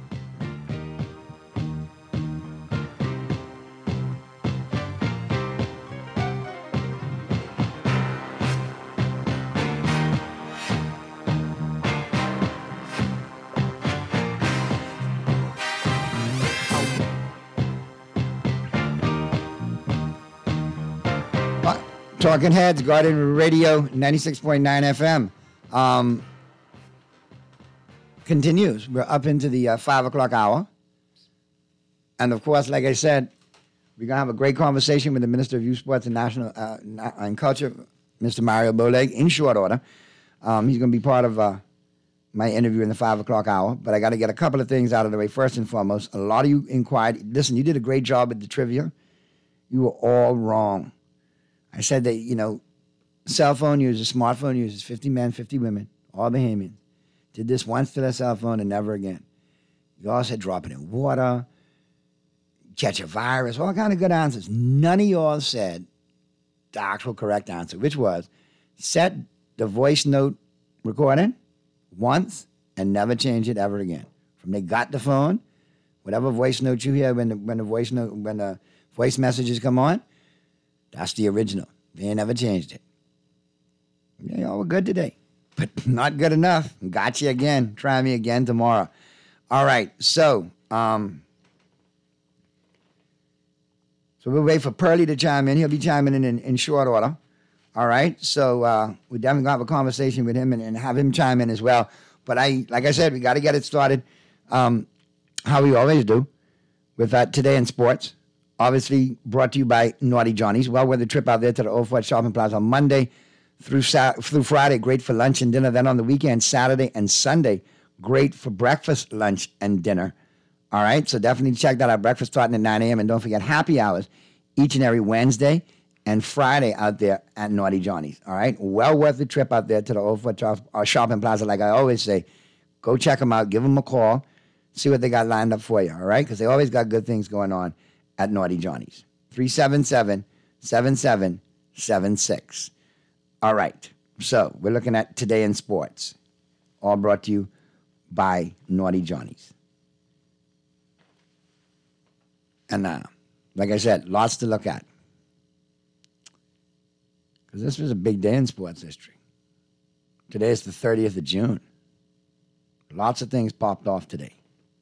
Talking Heads, Guardian Radio 96.9 FM. Continues. We're up into the 5 o'clock hour. And of course, like I said, we're going to have a great conversation with the Minister of Youth, Sports, and National and Culture, Mr. Mario Boleg, in short order. He's going to be part of my interview in the 5 o'clock hour. But I got to get a couple of things out of the way. First and foremost, a lot of you inquired. Listen, you did a great job with the trivia. You were all wrong. I said that, cell phone users, smartphone users, 50 men, 50 women, all Bahamians, did this once to their cell phone and never again. You all said drop it in water, catch a virus, all kind of good answers. None of y'all said the actual correct answer, which was set the voice note recording once and never change it ever again. From they got the phone, whatever voice note you hear when the voice messages come on, that's the original. They ain't never changed it. Yeah, y'all were good today, but not good enough. Got you again. Try me again tomorrow. All right, so So we'll wait for Pearlie to chime in. He'll be chiming in short order. All right. So we're definitely going to have a conversation with him and have him chime in as well. But like I said, we got to get it started how we always do with Today in Sports. Obviously brought to you by Naughty Johnny's. Well-weather trip out there to the Old Fort Shopping Plaza on Monday through Friday. Great for lunch and dinner. Then on the weekend, Saturday and Sunday, great for breakfast, lunch, and dinner. All right, so definitely check that out. Breakfast starting at 9 a.m. And don't forget happy hours each and every Wednesday and Friday out there at Naughty Johnny's. All right, well worth the trip out there to the Old Fort Shopping Plaza. Like I always say, go check them out. Give them a call. See what they got lined up for you, all right? Because they always got good things going on at Naughty Johnny's. 377-7776. All right, so we're looking at Today in Sports, all brought to you by Naughty Johnny's. And like I said, lots to look at. Because this was a big day in sports history. Today is the 30th of June. Lots of things popped off today.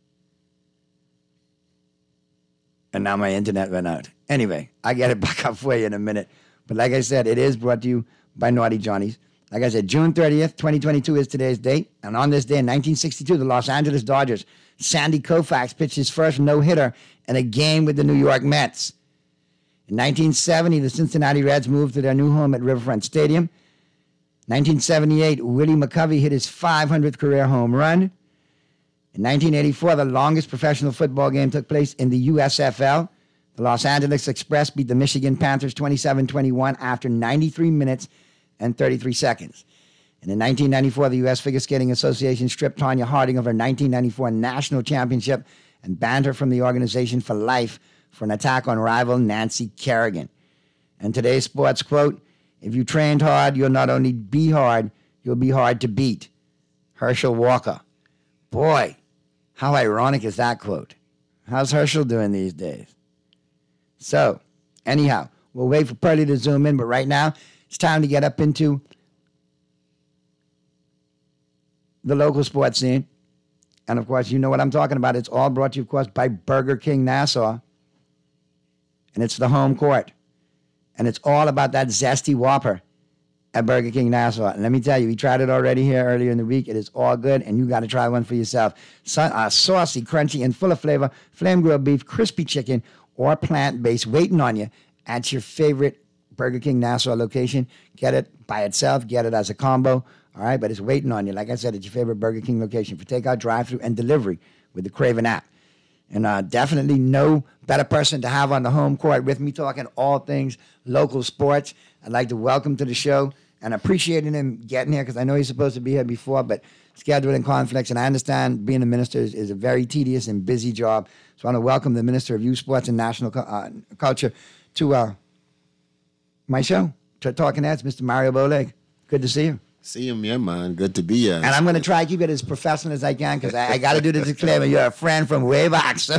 And now my internet went out. Anyway, I get it back up for you in a minute. But like I said, it is brought to you by Naughty Johnny's. Like I said, June 30th, 2022 is today's date. And on this day in 1962, the Los Angeles Dodgers, Sandy Koufax pitched his first no-hitter in a game with the New York Mets. In 1970, the Cincinnati Reds moved to their new home at Riverfront Stadium. 1978, Willie McCovey hit his 500th career home run. In 1984, the longest professional football game took place in the USFL. The Los Angeles Express beat the Michigan Panthers 27-21 after 93 minutes and 33 seconds. And in 1994, the U.S. Figure Skating Association stripped Tonya Harding of her 1994 national championship and banned her from the organization for life for an attack on rival Nancy Kerrigan. And today's sports quote, "If you trained hard, you'll not only be hard, you'll be hard to beat." Herschel Walker. Boy, how ironic is that quote? How's Herschel doing these days? So, anyhow, we'll wait for Pearlie to zoom in, but right now, it's time to get up into the local sports scene. And, of course, you know what I'm talking about. It's all brought to you, of course, by Burger King Nassau. And it's the home court. And it's all about that zesty Whopper at Burger King Nassau. And let me tell you, we tried it already here earlier in the week. It is all good, and you got to try one for yourself. Saucy, crunchy, and full of flavor, flame-grilled beef, crispy chicken, or plant-based waiting on you at your favorite Burger King Nassau location. Get it by itself. Get it as a combo. All right, but it's waiting on you. Like I said, at your favorite Burger King location for takeout, drive-thru, and delivery with the Craven app. And definitely no better person to have on the home court with me talking all things local sports. I'd like to welcome to the show and appreciating him getting here because I know he's supposed to be here before, but scheduling conflicts. And I understand being a minister is a very tedious and busy job. So I want to welcome the Minister of Youth, Sports, and National Culture to my show, to Talking Heads, Mr. Mario Bowleg. Good to see you. See him, yeah, man. Good to be here. And I'm going to try to keep it as professional as I can because I got to do the disclaimer. You're a friend from way back, so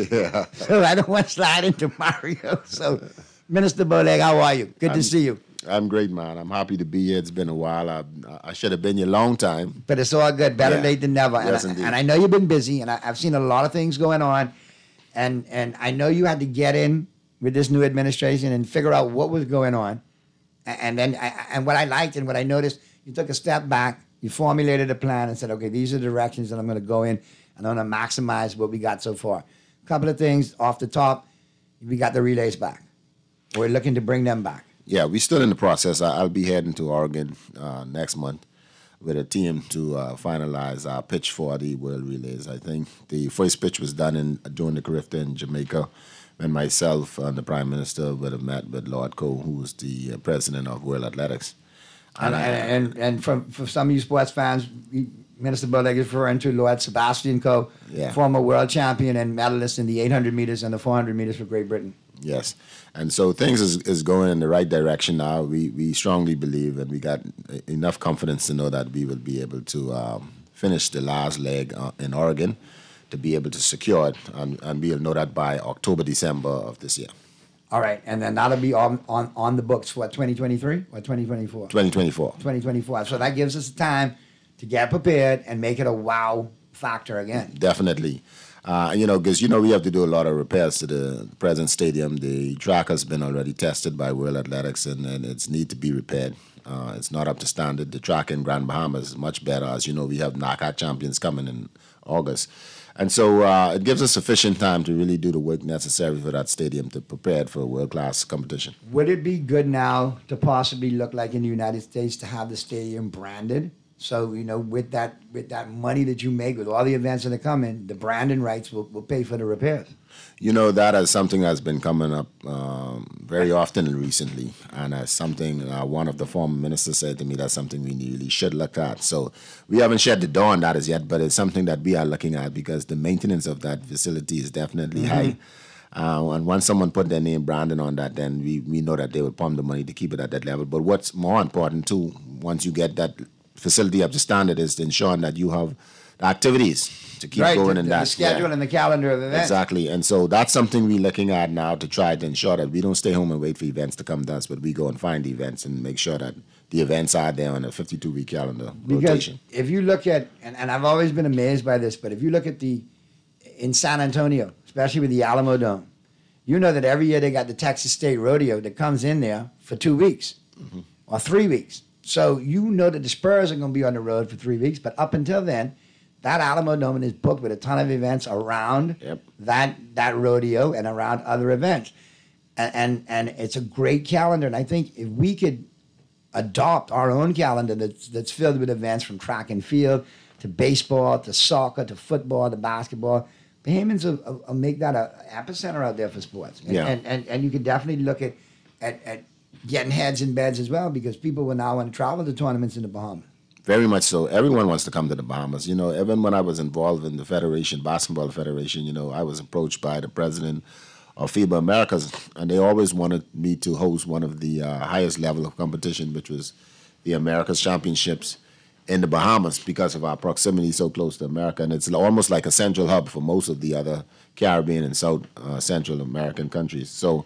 I don't want to slide into Mario. So, Minister Bowleg, how are you? Good to see you. I'm great, man. I'm happy to be here. It's been a while. I should have been here a long time. But it's all good. Better late than never. Yes, and, indeed. And I know you've been busy, and I've seen a lot of things going on. And I know you had to get in with this new administration and figure out what was going on. And then what I liked and what I noticed, you took a step back, you formulated a plan and said, okay, these are the directions that I'm going to go in, and I'm going to maximize what we got so far. A couple of things off the top, we got the relays back. We're looking to bring them back. Yeah, we're still in the process. I'll be heading to Oregon next month with a team to finalize our pitch for the World Relays. I think the first pitch was done during the Carifta in Jamaica, when myself and the Prime Minister would have met with Lord Coe, who's the president of World Athletics. And for some of you sports fans, Minister Bowleg is referring to Lord Sebastian Coe, former world champion and medalist in the 800 meters and the 400 meters for Great Britain. Yes. And so things is going in the right direction now. We strongly believe, and we got enough confidence to know that we will be able to finish the last leg in Oregon to be able to secure it. And we'll know that by October, December of this year. All right, and then that'll be on the books for 2023 or 2024? 2024. 2024. So that gives us time to get prepared and make it a wow factor again. Definitely. Because we have to do a lot of repairs to the present stadium. The track has been already tested by World Athletics, and it's need to be repaired. It's not up to standard. The track in Grand Bahamas is much better. As you know, we have knockout champions coming in August. And so it gives us sufficient time to really do the work necessary for that stadium to prepare it for a world-class competition. Would it be good now to possibly look like in the United States to have the stadium branded? So, with that money that you make, with all the events that are coming, the branding rights will pay for the repairs. That is something that's been coming up very often recently. And as something one of the former ministers said to me, that's something we really should look at. So we haven't shed the door on that as yet, but it's something that we are looking at because the maintenance of that facility is definitely high. And once someone put their name branding on that, then we know that they will pump the money to keep it at that level. But what's more important, too, once you get that facility up to standard, is ensuring that you have the activities to keep going in that. The schedule and the calendar of events. Exactly. And so that's something we're looking at now to try to ensure that we don't stay home and wait for events to come to us, but we go and find the events and make sure that the events are there on a 52-week calendar rotation. If you look at, and I've always been amazed by this, but if you look at in San Antonio, especially with the Alamo Dome, you know that every year they got the Texas State Rodeo that comes in there for 2 weeks or 3 weeks. So you know that the Spurs are going to be on the road for 3 weeks, but up until then, that Alamo Dome is booked with a ton of events around that rodeo and around other events. And it's a great calendar. And I think if we could adopt our own calendar that's filled with events from track and field to baseball to soccer to football to basketball, Bahamians will make that an epicenter out there for sports. And you can definitely look at getting heads in beds as well, because people will now want to travel to tournaments in the Bahamas. Very much so. Everyone wants to come to the Bahamas. Even when I was involved in the Federation, Basketball Federation, I was approached by the president of FIBA Americas, and they always wanted me to host one of the highest level of competition, which was the Americas Championships in the Bahamas, because of our proximity so close to America. And it's almost like a central hub for most of the other Caribbean and South Central American countries. So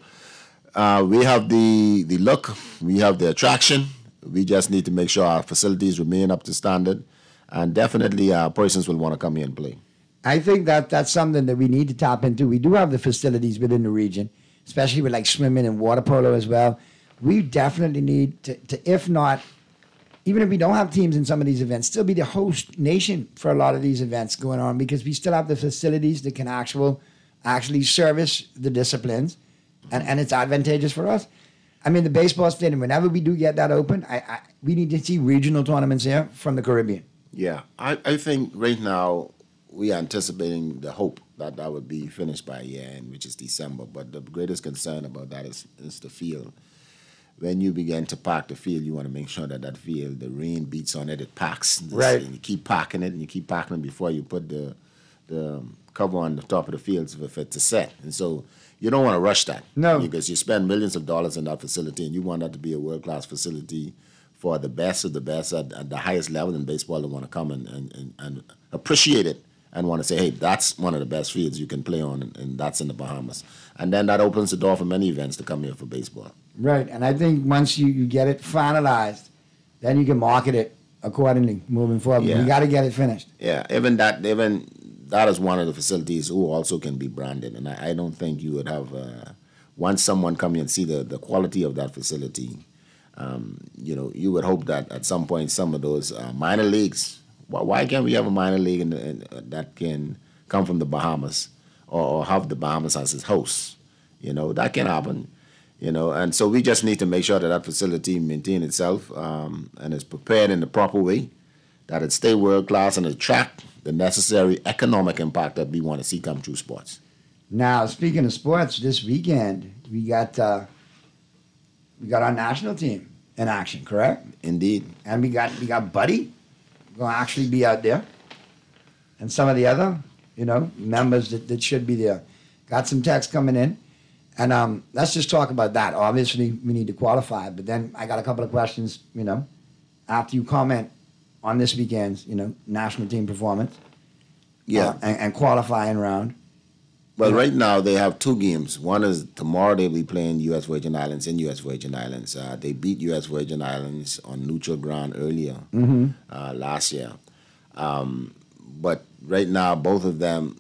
we have the look, we have the attraction. We just need to make sure our facilities remain up to standard, and definitely persons will want to come here and play. I think that's something that we need to tap into. We do have the facilities within the region, especially with like swimming and water polo as well. We definitely need to, if not, even if we don't have teams in some of these events, still be the host nation for a lot of these events going on, because we still have the facilities that can actually service the disciplines, and it's advantageous for us. I mean, the baseball stadium, whenever we do get that open, we need to see regional tournaments here from the Caribbean. Yeah, I think right now we are anticipating the hope that would be finished by year end, which is December. But the greatest concern about that is the field. When you begin to pack the field, you want to make sure that field, the rain beats on it, it packs. Right. And you keep packing it, and you keep packing it before you put the cover on the top of the field for it to set. And so you don't want to rush that. No. Because you spend millions of dollars in that facility, and you want that to be a world-class facility for the best of the best at the highest level in baseball that want to come and appreciate it and want to say, hey, that's one of the best fields you can play on, and that's in the Bahamas. And then that opens the door for many events to come here for baseball. Right, and I think once you get it finalized, then you can market it accordingly moving forward. Yeah. We got to get it finished. Yeah, even that is one of the facilities who also can be branded. And I don't think you would have, once someone come in and see the quality of that facility, you would hope that at some point some of those minor leagues, why can't we have a minor league that can come from the Bahamas or have the Bahamas as its host? That can happen. And so we just need to make sure that facility maintain itself and is prepared in the proper way, that it stay world class and attract the necessary economic impact that we want to see come through sports. Now, speaking of sports, this weekend we got our national team in action, correct? Indeed. And we got Buddy going to actually be out there, and some of the other members that should be there. Got some texts coming in. And let's just talk about that. Obviously, we need to qualify, but then I got a couple of questions, after you comment on this weekend's, national team performance. Yeah. And qualifying round. Well, right now they have two games. One is tomorrow they'll be playing U.S. Virgin Islands in U.S. Virgin Islands. They beat U.S. Virgin Islands on neutral ground earlier last year. But right now, both of them,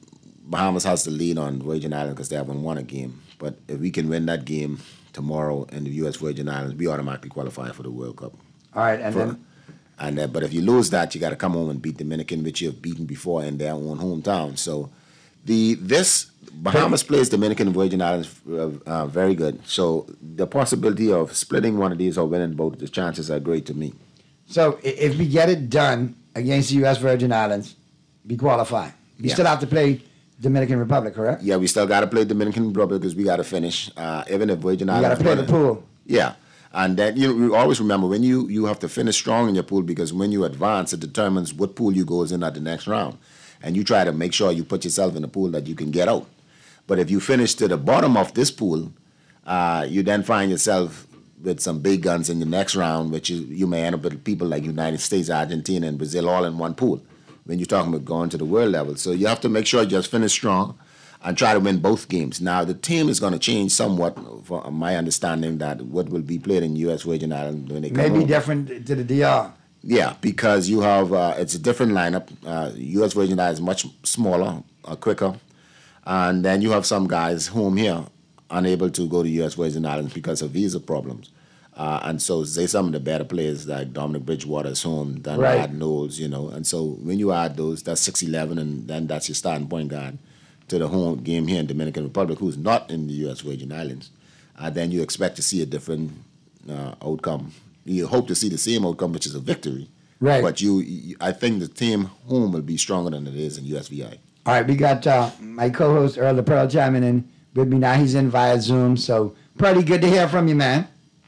Bahamas has the lead on Virgin Islands because they haven't won a game. But if we can win that game tomorrow in the U.S. Virgin Islands, we automatically qualify for the World Cup. All right, and then but if you lose that, you got to come home and beat Dominican, which you have beaten before in their own hometown. So this Bahamas plays Dominican and Virgin Islands very good. So the possibility of splitting one of these or winning both, the chances are great to me. So if we get it done against the U.S. Virgin Islands, we qualify. We still have to play Dominican Republic, correct? Yeah, we still got to play Dominican Republic because we got to finish. Even if Virgin Islands, got to play the pool. Yeah, and then you always remember when you have to finish strong in your pool because when you advance, it determines what pool you goes in at the next round, and you try to make sure you put yourself in a pool that you can get out. But if you finish to the bottom of this pool, you then find yourself with some big guns in the next round, which you may end up with people like United States, Argentina, and Brazil all in one pool when you're talking about going to the world level. So you have to make sure you just finish strong and try to win both games. Now, the team is going to change somewhat, from my understanding, that what will be played in U.S. Virgin Islands when they come home. Maybe different to the DR. Yeah, because you have, it's a different lineup. U.S. Virgin Islands is much smaller, quicker. And then you have some guys home here unable to go to U.S. Virgin Islands because of visa problems. And so say some of the better players like Dominic Bridgewater is home, then Rod Knowles, and so when you add those, that's 6'11", and then that's your starting point guard to the home game here in Dominican Republic, who's not in the U.S. Virgin Islands. Then you expect to see a different outcome. You hope to see the same outcome, which is a victory. Right. But I think the team home will be stronger than it is in USVI. All right, we got my co-host Earl the Pearl chiming in with me now. He's in via Zoom, so pretty good to hear from you, man.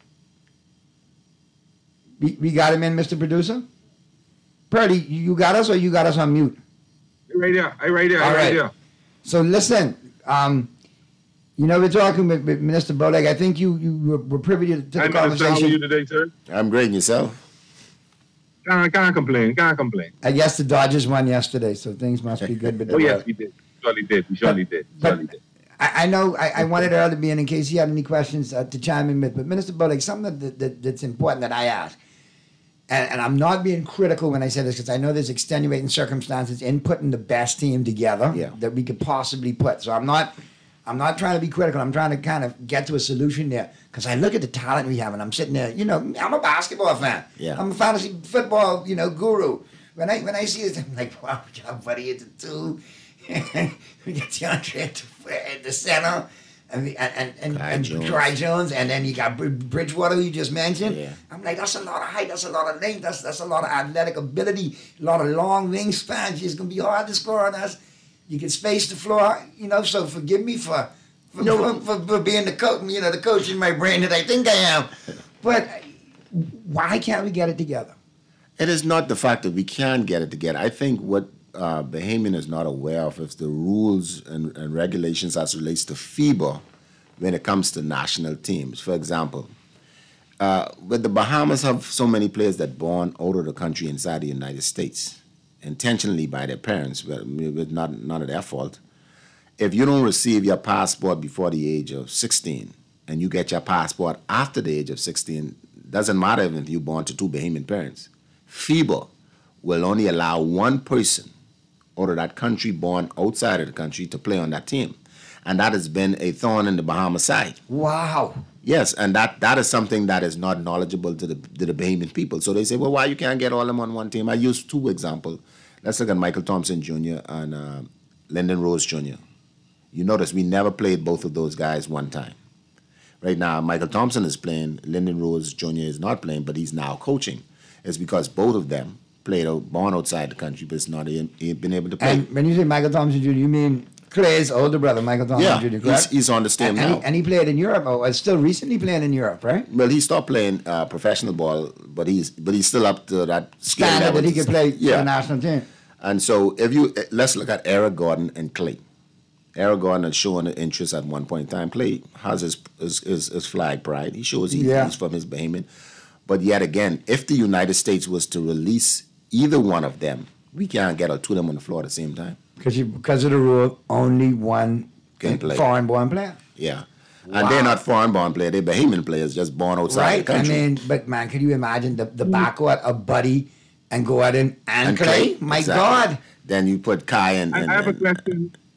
We got him in, Mr. Producer? Purdy, you got us or you got us on mute? Right there. All right. So listen, we're talking with Minister Boleg. I think you were privy to the conversation. How are you today, sir? I'm great, and yourself? Can't complain. I guess the Dodgers won yesterday, so things must be good. Yes, we did. We surely did. I know I wanted Earl to be in case he had any questions to chime in with. But Minister Boleg, something that's important that I ask, and I'm not being critical when I say this because I know there's extenuating circumstances in putting the best team together that we could possibly put. So I'm not trying to be critical. I'm trying to kind of get to a solution there because I look at the talent we have and I'm sitting there. I'm a basketball fan. Yeah. I'm a fantasy football guru. When I see this, I'm like, wow, buddy, it's a two. We got DeAndre at the center, and Cry Jones, and then you got Bridgewater, who you just mentioned. Yeah. I'm like, that's a lot of height, that's a lot of length, that's a lot of athletic ability, a lot of long wingspans. It's gonna be hard to score on us. You can space the floor, So forgive me for being the coach, the coach in my brain that I think I am. But why can't we get it together? It is not the fact that we can't get it together. I think what Bahamian is not aware of is the rules and regulations as relates to FIBA when it comes to national teams. For example, but the Bahamas have so many players that born out of the country inside the United States, intentionally by their parents, but none of their fault. If you don't receive your passport before the age of 16 and you get your passport after the age of 16, doesn't matter if you're born to two Bahamian parents. FIBA will only allow one person out of that country born outside of the country to play on that team. And that has been a thorn in the Bahamas side. Wow. Yes, and that is something that is not knowledgeable to the Bahamian people. So they say, well, why you can't get all of them on one team? I use two examples. Let's look at Michael Thompson Jr. and Lyndon Rose Jr. You notice we never played both of those guys one time. Right now, Michael Thompson is playing, Lyndon Rose Jr. is not playing, but he's now coaching. It's because both of them born outside the country, but it's not been able to play. And when you say Michael Thompson Jr., you mean Clay's older brother, Michael Thompson Jr., correct? He's on the team now. And he played in Europe, or still recently playing in Europe, right? Well, he stopped playing professional ball, but he's still up to that skill standard level that he could play for the national team. And so let's look at Eric Gordon and Clay. Eric Gordon has shown an interest at one point in time. Clay has his flag pride. He shows he's from his Bahamian. But yet again, if the United States was to release either one of them, we can't get two of them on the floor at the same time. Because of the rule, only one can play. Foreign-born player. Yeah. Wow. And they're not foreign-born players. They're Bahamian players just born outside the country. But man, could you imagine the backcourt of Buddy and Gordon and Clay? My exactly. God. Then you put Kai and I have a question.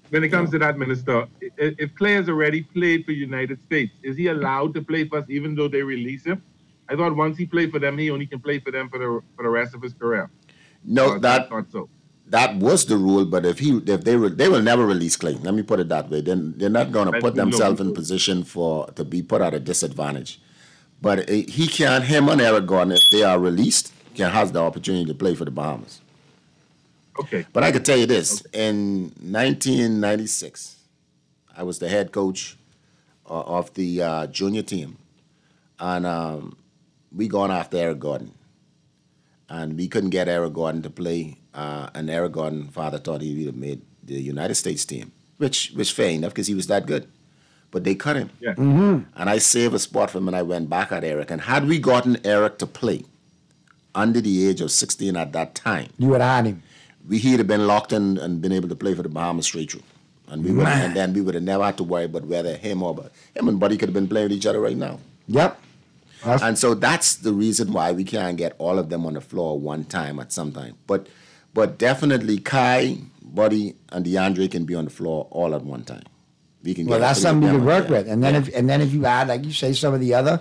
when it comes to that, Minister, if Clay has already played for United States, is he allowed to play for us even though they release him? I thought once he played for them, he only can play for them for the rest of his career. No, I that thought so. that was the rule. But if they will never release Clay. Let me put it that way. Then they're not going to put themselves in position to be put at a disadvantage. But him and Eric Gordon, if they are released, has the opportunity to play for the Bahamas. Okay. But I could tell you this: in 1996, I was the head coach of the junior team, and we gone after Eric Gordon, and we couldn't get Eric Gordon to play. And Eric Gordon, father thought he would have made the United States team, which fair enough because he was that good. But they cut him. Yeah. Mm-hmm. And I saved a spot for him, and I went back at Eric. And had we gotten Eric to play under the age of 16 at that time, you would have had him. He'd have been locked in and been able to play for the Bahamas straight through. And then we would have never had to worry about whether him and Buddy could have been playing with each other right now. Yep. And so that's the reason why we can't get all of them on the floor one time at some time. But definitely Kai, Buddy, and DeAndre can be on the floor all at one time. We can Well, that's something you can work with. And then if you add, like you say, some of the other,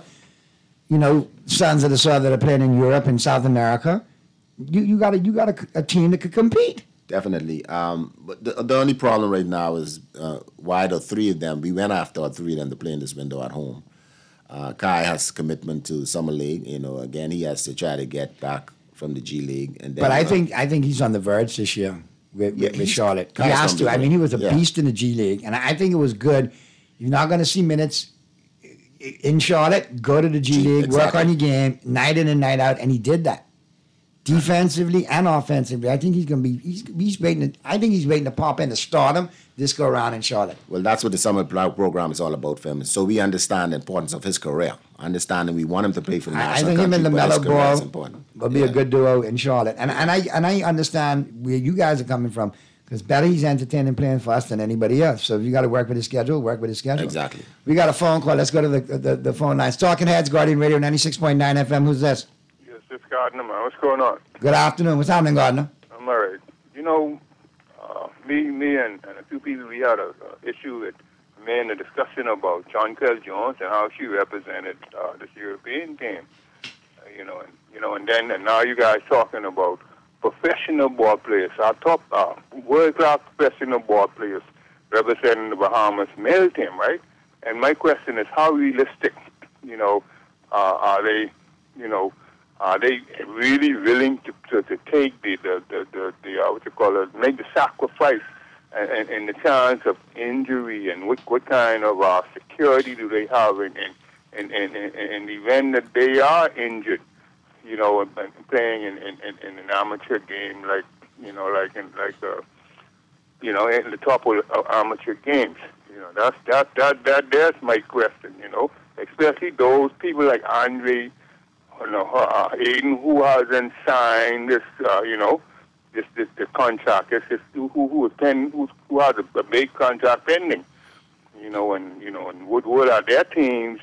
sons of the soil that are playing in Europe and South America, you got a team that could compete. Definitely. But the only problem right now is why the three of them, we went after all three of them to play in this window at home. Kai has commitment to Summer League. Again, he has to try to get back from the G League. And then, but I think he's on the verge this year with Charlotte. He Kai's has to. I mean, he was a yeah. beast in the G League. And I think it was good. You're not going to see minutes in Charlotte. Go to the G League, work on your game, night in and night out. And he did that. Defensively and offensively, I think he's going to be. He's waiting. I think he's waiting to pop in to stardom this go around in Charlotte. Well, that's what the summer program is all about for him. So we understand the importance of his career. Understanding we want him to play for the I national think him and country, but his LaMelo career is Ball important. will be a good duo in Charlotte. And I understand where you guys are coming from because better he's entertaining playing for us than anybody else. So if you got to work with his schedule, work with his schedule. Exactly. We got a phone call. Let's go to the phone lines. Talking Heads, Guardian Radio 96.9 FM. Who's this? Yes, it's Gardner, man. What's going on? Good afternoon. What's happening, Gardner? I'm all right. Me and a few people, we had a issue with a discussion about Jonquel Jones and how she represented this European team. And now you guys talking about professional ball players, our top world-class professional ball players representing the Bahamas male team, right? And my question is, how realistic, are they, are they really willing to take make the sacrifice and the chance of injury, and what kind of security do they have in the event that they are injured, and playing in an amateur game in the top of amateur games. That's my question. Especially those people like Andre, Aiden, who hasn't signed this, the contract. Who has a big contract pending. And what are their teams,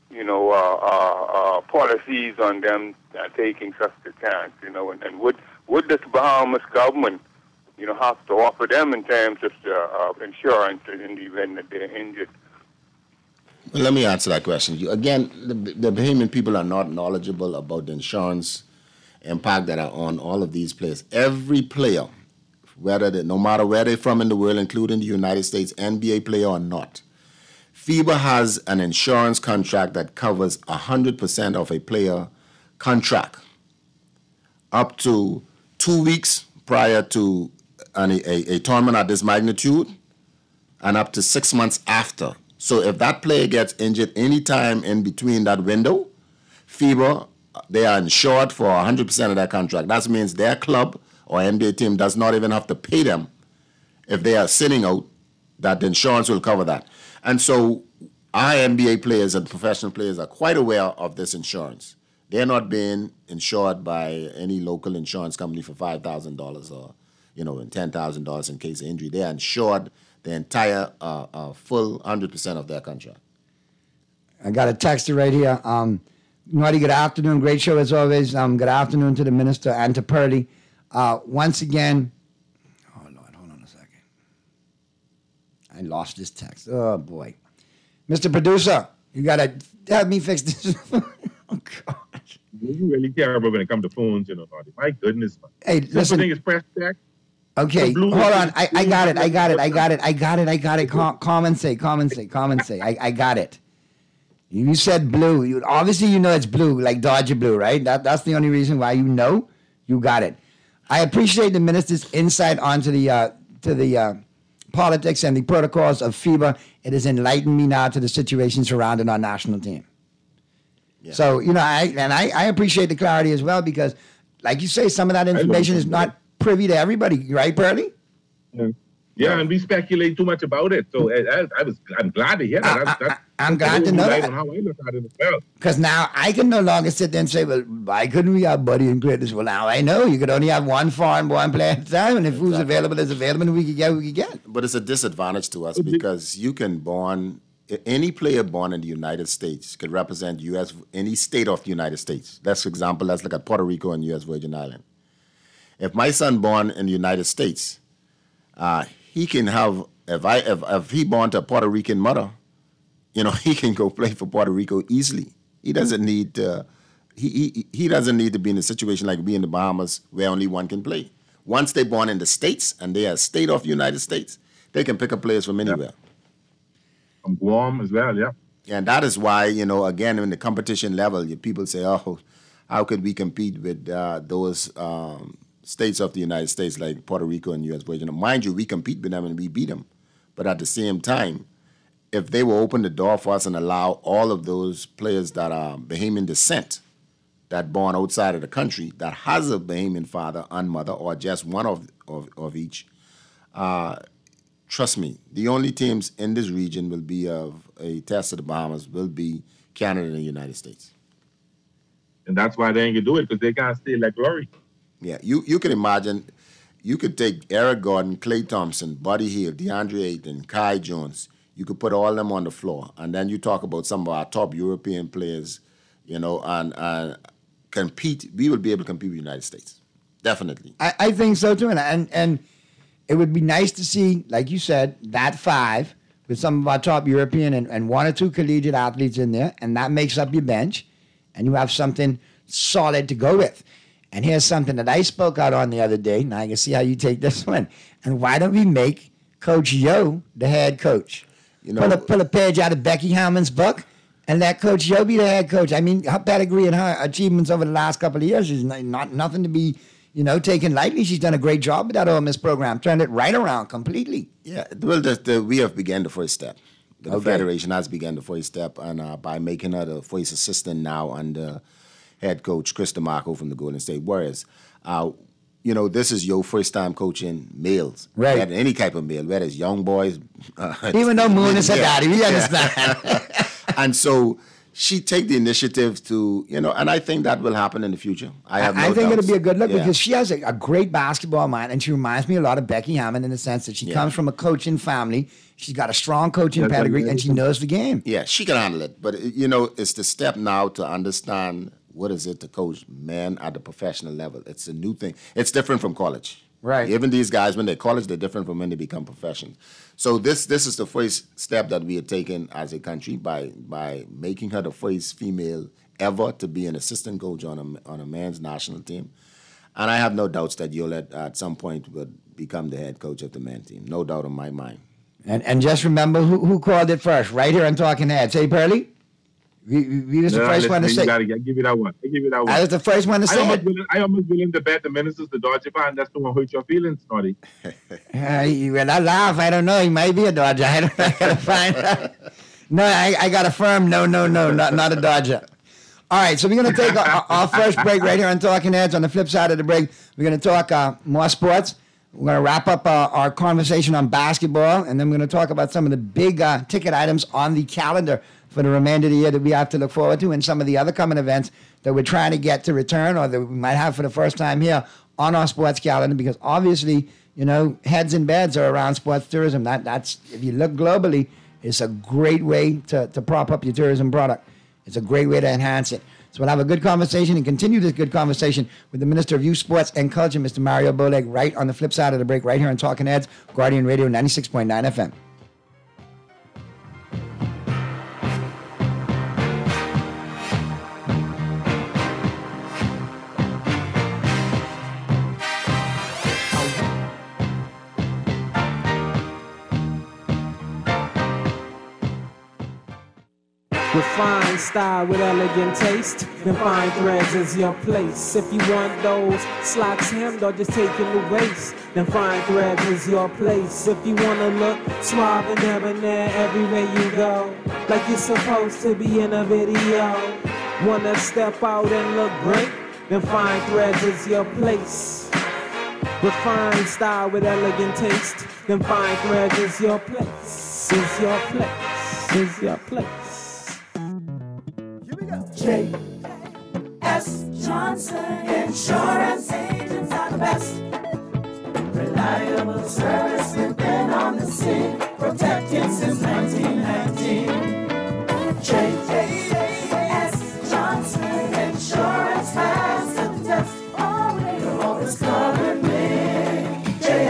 policies on them taking such a chance, and what does the Bahamas government, have to offer them in terms of insurance in the event that they're injured? Well, let me answer that question. Again, the Bahamian people are not knowledgeable about the insurance impact that are on all of these players. Every player, no matter where they're from in the world, including the United States, NBA player or not, FIBA has an insurance contract that covers 100% of a player contract up to 2 weeks prior to a tournament at this magnitude and up to 6 months after. So if that player gets injured any time in between that window, FIBA, they are insured for 100% of their contract. That means their club or NBA team does not even have to pay them if they are sitting out, that the insurance will cover that. And so our NBA players and professional players are quite aware of this insurance. They're not being insured by any local insurance company for $5,000 or, and $10,000 in case of injury. They are insured the entire full 100% of their contract. I got a texter right here. Marty, good afternoon. Great show as always. Good afternoon to the minister and to Purdy. Once again, oh Lord, hold on a second. I lost this text. Oh, boy. Mr. Producer, you got to help me fix this. Oh, gosh. You really terrible when it comes to phones, Naughty. My goodness. Man. Hey, listen. Thing is press check. Okay, hold on. I got it. Common say. I got it. You said blue. Obviously, you know it's blue, like Dodger blue, right? That's the only reason why you know. You got it. I appreciate the minister's insight onto the politics and the protocols of FIBA. It has enlightened me now to the situation surrounding our national team. Yeah. So, I appreciate the clarity as well because, like you say, some of that information is not privy to everybody, right, Pearly? Yeah, and we speculate too much about it. So I'm glad to hear that. I'm glad to know that. How I look at it as well. Because now I can no longer sit there and say, well, why couldn't we have Buddy and Greatness? Well, now I know you could only have one foreign-born player at a time, and if who's available is available, and we could get. But it's a disadvantage to us because you can any player born in the United States could represent any state of the United States. Let's, for example, let's look at Puerto Rico and U.S. Virgin Islands. If my son born in the United States, he can have, if he born to a Puerto Rican mother, he can go play for Puerto Rico easily. He doesn't need to, he doesn't need to be in a situation like we in the Bahamas where only one can play. Once they're born in the States and they are a state of the United States, they can pick up players from anywhere. From Guam as well, yeah. And that is why, again, in the competition level, people say, oh, how could we compete with those states of the United States like Puerto Rico and U.S. Virgin? Mind you, we compete with them and we beat them. But at the same time, if they will open the door for us and allow all of those players that are Bahamian descent, that born outside of the country, that has a Bahamian father and mother, or just one of each, trust me, the only teams in this region will be of a test of the Bahamas will be Canada and the United States. And that's why they ain't gonna do it, because they can't stay like glory. Yeah, you can imagine, you could take Eric Gordon, Klay Thompson, Buddy Hield, DeAndre Ayton, Kai Jones. You could put all of them on the floor, and then you talk about some of our top European players, and compete. We will be able to compete with the United States, definitely. I think so too, and it would be nice to see, like you said, that five with some of our top European and one or two collegiate athletes in there, and that makes up your bench, and you have something solid to go with. And here's something that I spoke out on the other day. Now I can see how you take this one. And why don't we make Coach Yo the head coach? Pull a page out of Becky Hammond's book and let Coach Yo be the head coach. I mean, her pedigree and her achievements over the last couple of years is not nothing to be, taken lightly. She's done a great job with that Ole Miss program, turned it right around completely. Yeah, well, we have begun the first step. The Federation has begun the first step, and by making her the first assistant now under head coach Chris DeMarco from the Golden State Warriors. This is your first time coaching males. Right. Any type of male, whether it's young boys. Even though Moon is a daddy, we understand. And so she take the initiative to, and I think that will happen in the future. I think it'll be a good look because she has a great basketball mind, and she reminds me a lot of Becky Hammond in the sense that she comes from a coaching family. She's got a strong coaching pedigree, and she knows the game. Yeah, she can handle it. But, it's the step now to understand what is it to coach men at the professional level. It's a new thing. It's different from college. Right. Even these guys, when they're college, they're different from when they become professionals. So this is the first step that we are taking as a country by making her the first female ever to be an assistant coach on a men's national team. And I have no doubts that Yolette at some point will become the head coach of the men's team. No doubt in my mind. And just remember who called it first, right here on Talking Heads. Hey, Pearly? We was the first one to say. I give you that one. I was the first one to say. I almost willing to bet the ministers the Dodger fan. That's the one hurt your feelings, Snotty. When I laugh, I don't know. He might be a Dodger. I gotta find out. No, I got a firm no, not a Dodger. All right, so we're going to take our first break right here on Talking Heads. On the flip side of the break, we're going to talk more sports. We're going to wrap up our conversation on basketball, and then we're going to talk about some of the big ticket items on the calendar for the remainder of the year that we have to look forward to, and some of the other coming events that we're trying to get to return or that we might have for the first time here on our sports calendar, because obviously, heads and beds are around sports tourism. That's if you look globally, it's a great way to prop up your tourism product. It's a great way to enhance it. So we'll have a good conversation and continue this good conversation with the Minister of Youth, Sports, and Culture, Mr. Mario Boleg, right on the flip side of the break, right here on Talking Heads, Guardian Radio 96.9 FM. Refine style with elegant taste. Then fine threads is your place. If you want those slacks hemmed or just taking the waist, then fine threads is your place. If you wanna look suave and debonair everywhere you go, like you're supposed to be in a video, wanna step out and look great, then fine threads is your place. Refined style with elegant taste, then fine threads is your place. Is your place. Is your place. J.S. Johnson Insurance agents are the best. Reliable service, we've been on the scene, protecting since 1919. J.S. Johnson Insurance has stood the test. You're always covering me.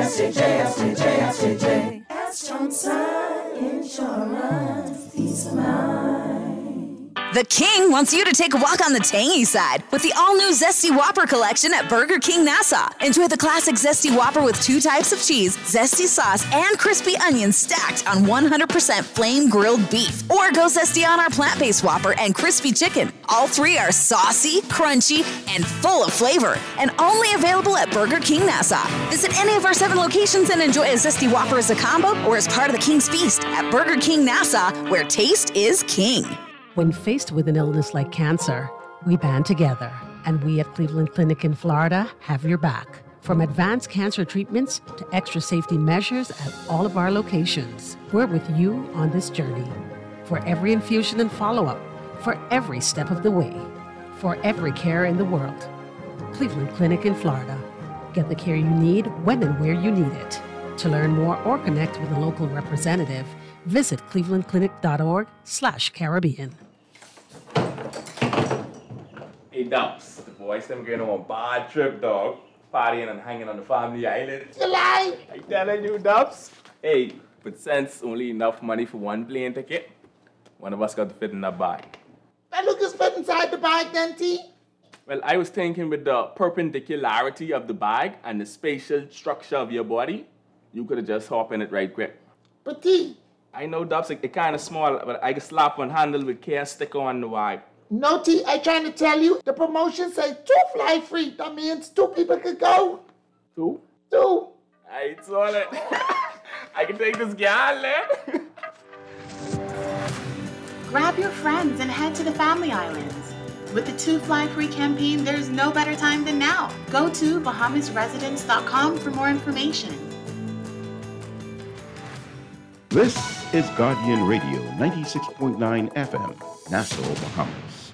J.S. Johnson Insurance, peace of mind. The King wants you to take a walk on the tangy side with the all-new Zesty Whopper collection at Burger King Nassau. Enjoy the classic Zesty Whopper with 2 types of cheese, zesty sauce, and crispy onions stacked on 100% flame-grilled beef. Or go zesty on our plant-based Whopper and crispy chicken. All 3 are saucy, crunchy, and full of flavor, and only available at Burger King Nassau. Visit any of our 7 locations and enjoy a Zesty Whopper as a combo or as part of the King's Feast at Burger King Nassau, where taste is king. When faced with an illness like cancer, we band together, and we at Cleveland Clinic in Florida have your back. From advanced cancer treatments to extra safety measures at all of our locations, we're with you on this journey. For every infusion and follow-up, for every step of the way, for every care in the world. Cleveland Clinic in Florida. Get the care you need when and where you need it. To learn more or connect with a local representative, visit clevelandclinic.org/Caribbean. Hey, Dumps, the boys them going on a bad trip, dog. Partying and hanging on the family island. You lie! I telling you, Dumps. Hey, but since only enough money for one plane ticket, one of us got to fit in that bag. That Lucas fit inside the bag then, T? Well, I was thinking with the perpendicularity of the bag and the spatial structure of your body, you could have just hopped in it right quick. But T? I know, Dubs, it kind of small, but I can slap one handle with care sticker on the bag. No, T, I trying to tell you, the promotion says 2 fly free. That means 2 people could go. 2? 2. I saw it. I can take this gal, man. Grab your friends and head to the Family Islands. With the 2 Fly Free campaign, there's no better time than now. Go to BahamasResidence.com for more information. This is Guardian Radio 96.9 FM, Nassau, Bahamas.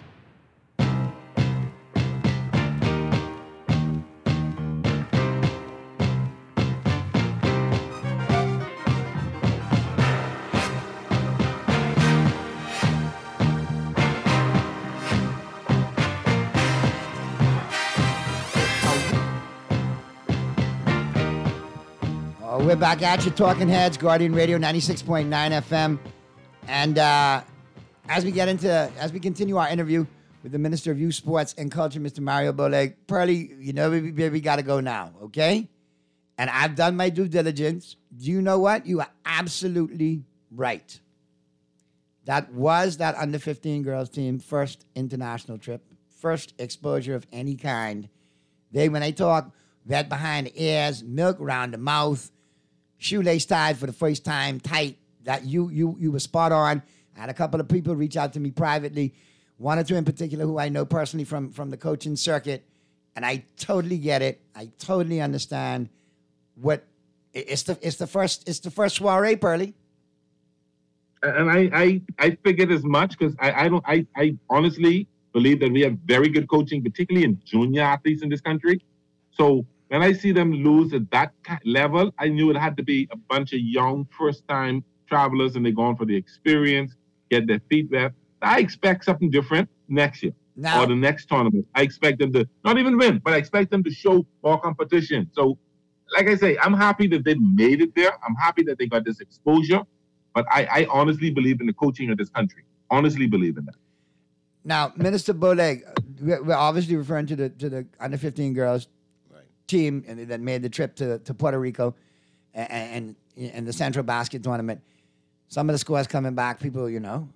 We're back at you, Talking Heads, Guardian Radio 96.9 FM. And as we continue our interview with the Minister of Youth, Sports, and Culture, Mr. Mario Boleg, Pearly, you know we got to go now, okay? And I've done my due diligence. Do you know what? You are absolutely right. That was that under-15 girls team first international trip, first exposure of any kind. When they talk, wet behind the ears, milk around the mouth, shoelace tied for the first time, tight, that you were spot on. I had a couple of people reach out to me privately, 1 or 2 in particular who I know personally from the coaching circuit, and I totally get it. I totally understand what it's the first soiree, Pearly. And I figured as much because I honestly believe that we have very good coaching, particularly in junior athletes in this country. So when I see them lose at that level, I knew it had to be a bunch of young first-time travelers, and they're going for the experience, get their feet wet. I expect something different next year or the next tournament. I expect them to not even win, but I expect them to show more competition. So, like I say, I'm happy that they made it there. I'm happy that they got this exposure. But I honestly believe in the coaching of this country. Honestly believe in that. Now, Minister Boleg, we're obviously referring to the under-15 girls team that made the trip to Puerto Rico and the Central Basket Tournament. Some of the scores coming back, people,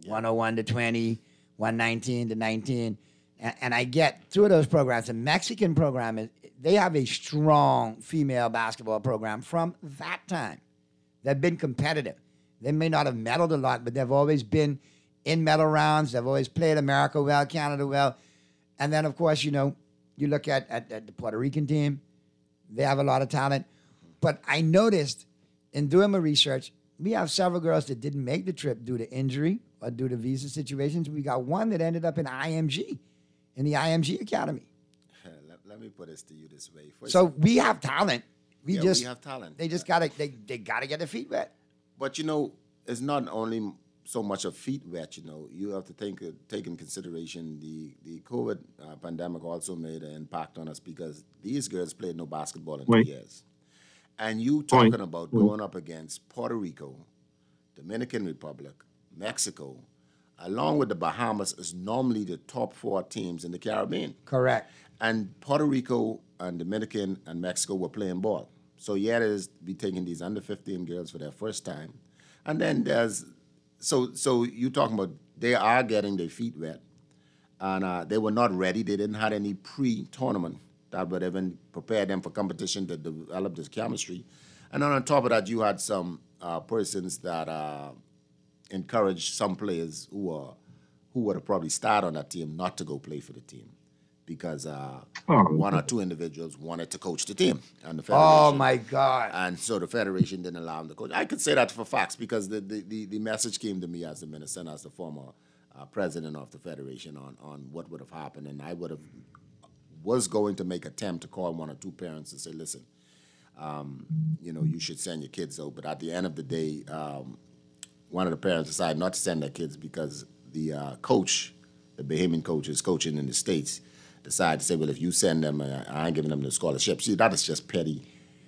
101 to 20, 119 to 19. And I get two of those programs. The Mexican program, they have a strong female basketball program from that time. They've been competitive. They may not have medaled a lot, but they've always been in medal rounds. They've always played America well, Canada well. And then, of course, you look at the Puerto Rican team. They have a lot of talent. But I noticed in doing my research, we have several girls that didn't make the trip due to injury or due to visa situations. We got one that ended up in IMG, in the IMG Academy. Let me put this to you this way. So we have talent. We have talent. They just gotta they gotta get their feet wet. But it's not only so much of feet wet. You have to take in consideration the COVID pandemic also made an impact on us because these girls played no basketball in 2 years. And you talking about going up against Puerto Rico, Dominican Republic, Mexico, along with the Bahamas, is normally the top 4 teams in the Caribbean. Correct. And Puerto Rico and Dominican and Mexico were playing ball. So it is be taking these under 15 girls for their first time. And then there's, so you talking about they are getting their feet wet. And they were not ready. They didn't have any pre-tournament that would even prepare them for competition to develop this chemistry. And then on top of that, you had some persons that encouraged some players who would have probably started on that team not to go play for the team because one or two individuals wanted to coach the team. And the federation, oh, my God. And so the federation didn't allow them to coach. I could say that for facts because the message came to me as the minister and as the former president of the federation on what would have happened. And I was going to make an attempt to call one or two parents and say, listen, you should send your kids out. But at the end of the day, one of the parents decided not to send their kids because the coach, the Bahamian coach is coaching in the States, decided to say, well, if you send them, I ain't giving them the scholarship. See, that is just petty.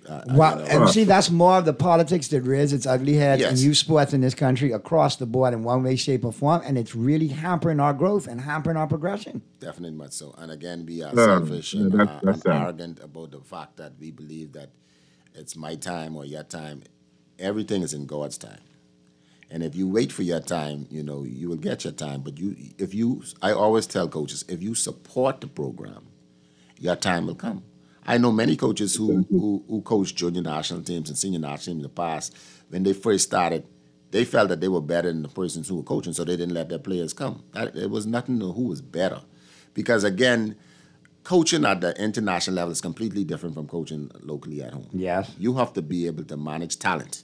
And see, that's more of the politics that rears its ugly head in Yes. youth sports in this country across the board in one way, shape, or form, and it's really hampering our growth and hampering our progression. Definitely much so. And again, we are selfish and that's arrogant about the fact that we believe that it's my time or your time. Everything is in God's time. And if you wait for your time, you will get your time. But I always tell coaches, if you support the program, your time will come. I know many coaches who coached junior national teams and senior national teams in the past. When they first started, they felt that they were better than the persons who were coaching, so they didn't let their players come. It was nothing to who was better. Because, again, coaching at the international level is completely different from coaching locally at home. Yes. You have to be able to manage talent,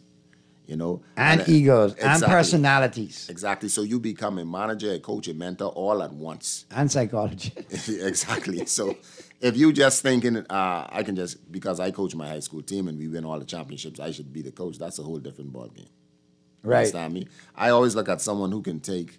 And egos, and personalities. Exactly. So you become a manager, a coach, a mentor all at once. And psychology. Exactly. So if you just thinking, I can just, because I coach my high school team and we win all the championships, I should be the coach, that's a whole different ballgame. Right. Understand me? I always look at someone who can take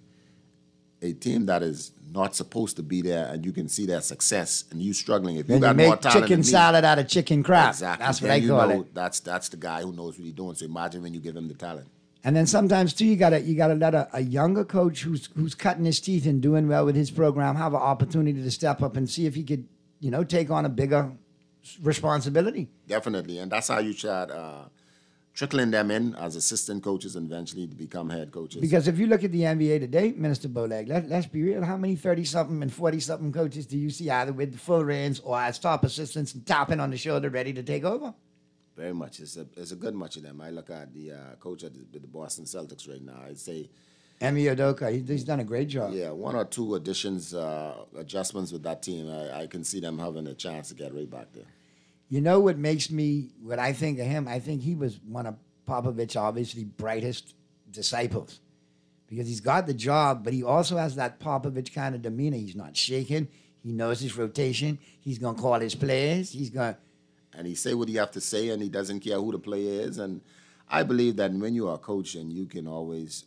a team that is not supposed to be there and you can see their success and you struggling. If you Then got you more make talent chicken than me, salad out of chicken crap. Exactly. That's what Then I call it. That's the guy who knows what he's doing. So imagine when you give him the talent. And then sometimes too, you gotta let a younger coach who's cutting his teeth and doing well with his program have an opportunity to step up and see if he could, take on a bigger responsibility. Definitely, and that's how you should trickling them in as assistant coaches and eventually to become head coaches. Because if you look at the NBA today, Minister Boleg, let's be real, how many 30-something and 40-something coaches do you see either with the full reins or as top assistants and tapping on the shoulder ready to take over? Very much. It's a good much of them. I look at the coach at the Boston Celtics right now. I'd say Emi Udoka, he's done a great job. Yeah, one or two adjustments with that team. I can see them having a chance to get right back there. You know what I think of him? I think he was one of Popovich's obviously brightest disciples because he's got the job, but he also has that Popovich kind of demeanor. He's not shaking. He knows his rotation. He's going to call his players. And he say what he have to say, and he doesn't care who the player is. And I believe that when you are coaching, you can always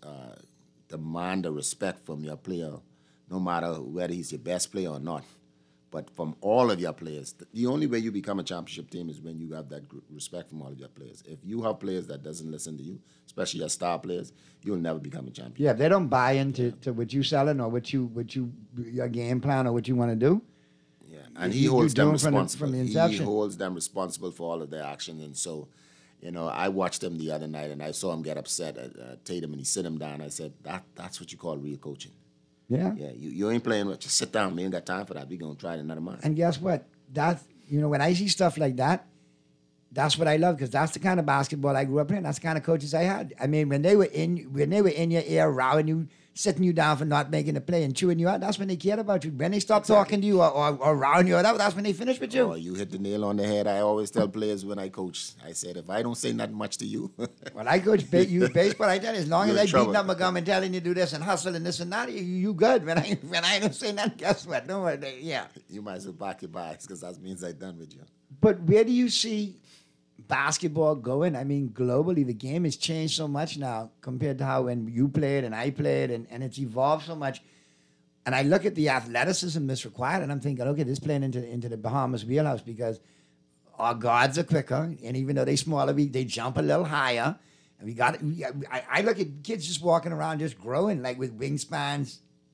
demand a respect from your player, no matter whether he's your best player or not. But from all of your players, the only way you become a championship team is when you have that respect from all of your players. If you have players that doesn't listen to you, especially your star players, you'll never become a champion. Yeah, if they don't buy into what you're selling or what your game plan or what you want to do. Yeah, and he holds them responsible. From the inception. He holds them responsible for all of their actions, and so You know, I watched him the other night, and I saw him get upset at Tatum, and he sit him down. I said, that's what you call real coaching. Yeah. Yeah, you ain't playing with, just sit down. We ain't got time for that. We going to try it another month. And guess what? That's, when I see stuff like that, that's what I love, because that's the kind of basketball I grew up in. That's the kind of coaches I had. I mean, when they were in your ear, rowing you, sitting you down for not making a play and chewing you out, that's when they cared about you. When they stopped talking to you or rowing you out, that's when they finished with you. Oh, you hit the nail on the head. I always tell players when I coach, I said, if I don't say nothing much to you. Well, I coach baseball, I tell you, as long as You're I in trouble. beating up my gum and telling you to do this and hustle and this and that, you good. When I don't say nothing, guess what? No, yeah. You might as well back your bags, because that means I'm done with you. But where do you see basketball going? I mean, globally, the game has changed so much now compared to how when you played and I played, and it's evolved so much. And I look at the athleticism that's required, and I'm thinking, okay, this playing into the Bahamas wheelhouse, because our guards are quicker, and even though they're smaller, they jump a little higher. And I look at kids just walking around, just growing, like with wingspans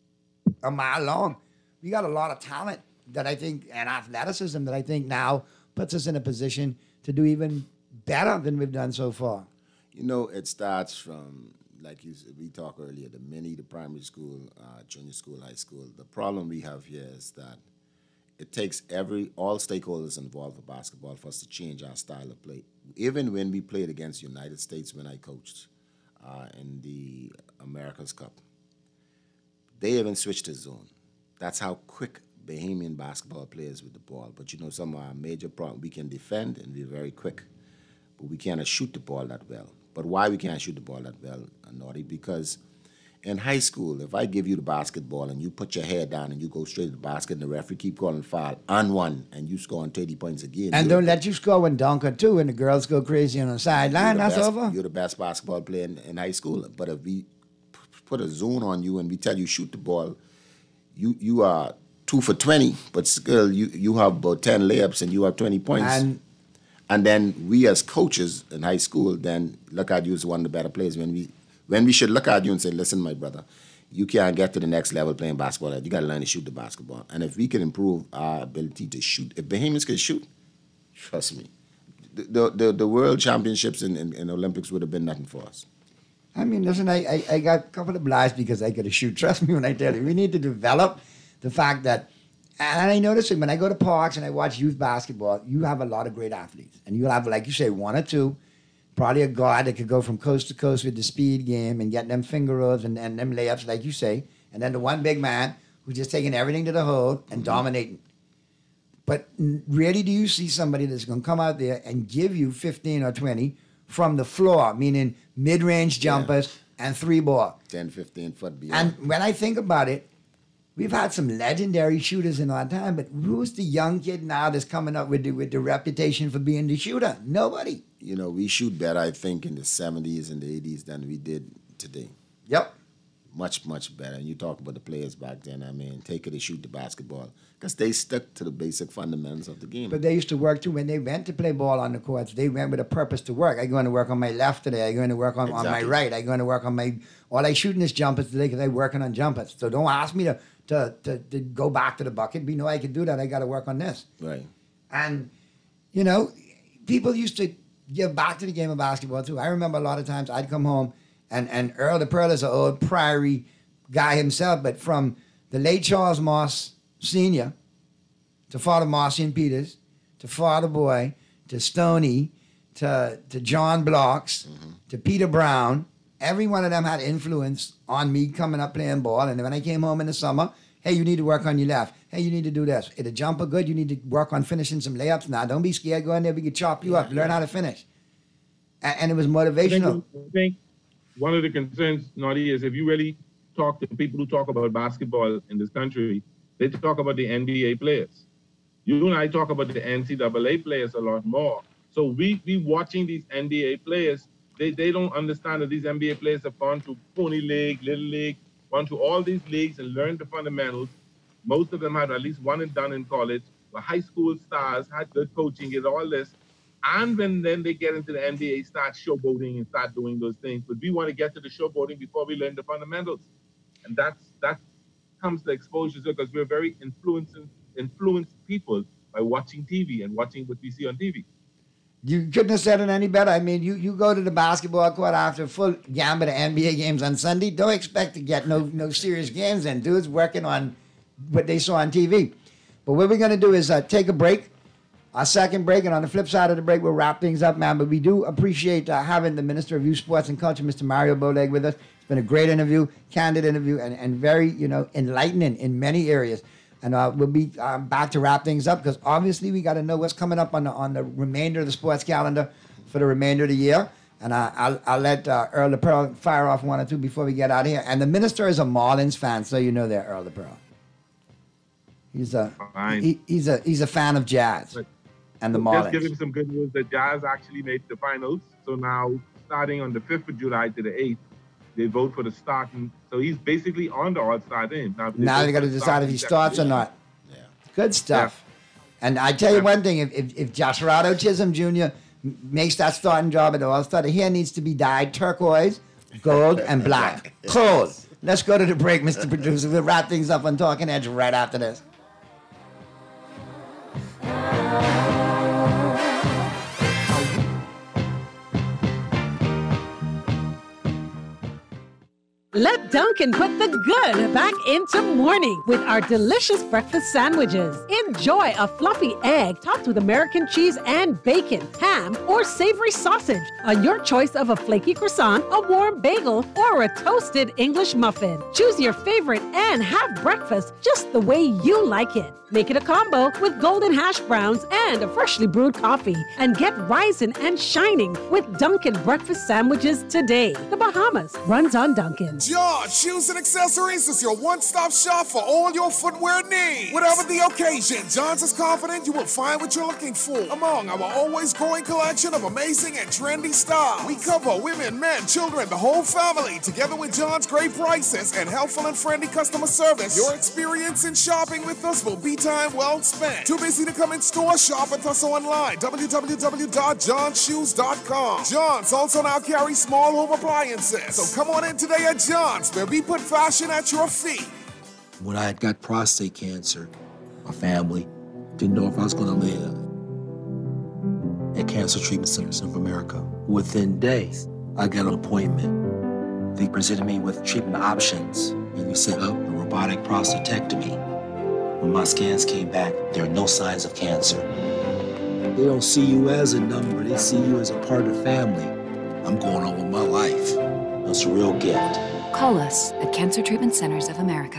a mile long. We got a lot of talent that I think, and athleticism that I think now puts us in a position to do even better than we've done so far. You know, it starts from, like we talked earlier, the mini, the primary school, junior school, high school. The problem we have here is that it takes all stakeholders involved with basketball for us to change our style of play. Even when we played against United States, when I coached in the America's Cup, they even switched the zone. That's how quick Bahamian basketball players with the ball. But some of our major problems, we can defend and we're very quick, but we cannot shoot the ball that well. But why we can't shoot the ball that well, Naughty? Because in high school, if I give you the basketball and you put your head down and you go straight to the basket and the referee keep calling foul on one and you scoring 30 points again. And don't let you score when dunker too, and the girls go crazy on the sideline, that's over. You're the best basketball player in high school. But if we put a zone on you and we tell you shoot the ball, you are 2 for 20, but still you have about 10 layups and you have 20 points. And then we as coaches in high school then look at you as one of the better players when we should look at you and say, listen, my brother, you can't get to the next level playing basketball. You got to learn to shoot the basketball. And if we can improve our ability to shoot, if Bahamians can shoot, trust me, the world championships in Olympics would have been nothing for us. I mean, listen, I got a couple of lies because I could shoot. Trust me when I tell you, we need to develop the fact that, and I notice it when I go to parks and I watch youth basketball, you have a lot of great athletes. And you'll have, like you say, one or two, probably a guard that could go from coast to coast with the speed game and get them finger rolls and them layups, like you say. And then the one big man who's just taking everything to the hole and dominating. But really, do you see somebody that's going to come out there and give you 15 or 20 from the floor, meaning mid-range jumpers and 3-ball? 10, 15 foot beyond. And when I think about it, we've had some legendary shooters in our time, but who's the young kid now that's coming up with the reputation for being the shooter? Nobody. We shoot better, I think, in the 70s and the 80s than we did today. Yep. Much, much better. And you talk about the players back then, I mean, take it to shoot the basketball, because they stuck to the basic fundamentals of the game. But they used to work, too. When they went to play ball on the courts, they went with a purpose to work. I'm going to work on my left today. I'm going to work on my right. I'm going to work on all I shooting is jumpers today because I'm working on jumpers. So don't ask me to go back to the bucket. We know I can do that. I got to work on this. Right. And, people used to give back to the game of basketball, too. I remember a lot of times I'd come home, and Earl the Pearl is an old Prairie guy himself, but from the late Charles Moss Sr. to Father Marcion Peters, to Father Boy, to Stoney, to John Blocks, to Peter Brown, every one of them had influence on me coming up playing ball. And when I came home in the summer, hey, you need to work on your left. Hey, you need to do this. If the jumper good, you need to work on finishing some layups. Now, don't be scared. Go in there. We can chop you up. Learn how to finish. And it was motivational. I think one of the concerns, Naughty, is if you really talk to people who talk about basketball in this country, they talk about the NBA players. You and I talk about the NCAA players a lot more. So we watching these NBA players, they don't understand that these NBA players have gone to Pony League, Little League, gone to all these leagues and learned the fundamentals. Most of them had at least one and done in college, were high school stars, had good coaching, did all this. And then they get into the NBA, start showboating and start doing those things. But we want to get to the showboating before we learn the fundamentals. And that comes to exposure because we're very influenced people by watching TV and watching what we see on TV. You couldn't have said it any better. I mean, you go to the basketball court after a full gambit of NBA games on Sunday. Don't expect to get no serious games in. Dudes working on what they saw on TV. But what we're going to do is take a break, our second break, and on the flip side of the break, we'll wrap things up, man. But we do appreciate having the Minister of Youth, Sports, and Culture, Mr. Mario Boleg, with us. It's been a great interview, candid interview, and very, enlightening in many areas. And we'll be back to wrap things up because obviously we got to know what's coming up on the remainder of the sports calendar for the remainder of the year. And I'll let Earl the Pearl fire off one or two before we get out of here. And the minister is a Marlins fan, so you know that, Earl the Pearl. He's a fan of Jazz and the Marlins. Just give him some good news that Jazz actually made the finals. So now, starting on the 5th of July to the 8th, they vote for the starting. So he's basically on the All-Star team. Now they got to decide if he starts or not. Yeah. Good stuff. Yeah. And I tell you one thing, if Joshua Chisholm Jr. makes that starting job at the All-Star, the hair needs to be dyed turquoise, gold, and black. Cool. Let's go to the break, Mr. Producer. We'll wrap things up on Talking Edge right after this. Let Dunkin' put the good back into morning with our delicious breakfast sandwiches. Enjoy a fluffy egg topped with American cheese and bacon, ham, or savory sausage on your choice of a flaky croissant, a warm bagel, or a toasted English muffin. Choose your favorite and have breakfast just the way you like it. Make it a combo with golden hash browns and a freshly brewed coffee. And get rising and shining with Dunkin' breakfast sandwiches today. The Bahamas runs on Dunkin'. John Shoes and Accessories is your one-stop shop for all your footwear needs. Whatever the occasion, John's is confident you will find what you're looking for among our always growing collection of amazing and trendy styles. We cover women, men, children, the whole family. Together with John's great prices and helpful and friendly customer service, your experience in shopping with us will be time well spent. Too busy to come in store? Shop with us online. www.johnshoes.com. John's also now carries small home appliances. So come on in today at John's, where we put fashion at your feet. When I had got prostate cancer, my family didn't know if I was going to live. At Cancer Treatment Centers of America, within days, I got an appointment. They presented me with treatment options, and we set up a robotic prostatectomy. When my scans came back, there are no signs of cancer. They don't see you as a number, they see you as a part of the family. I'm going on with my life. It's a real gift. Call us at Cancer Treatment Centers of America.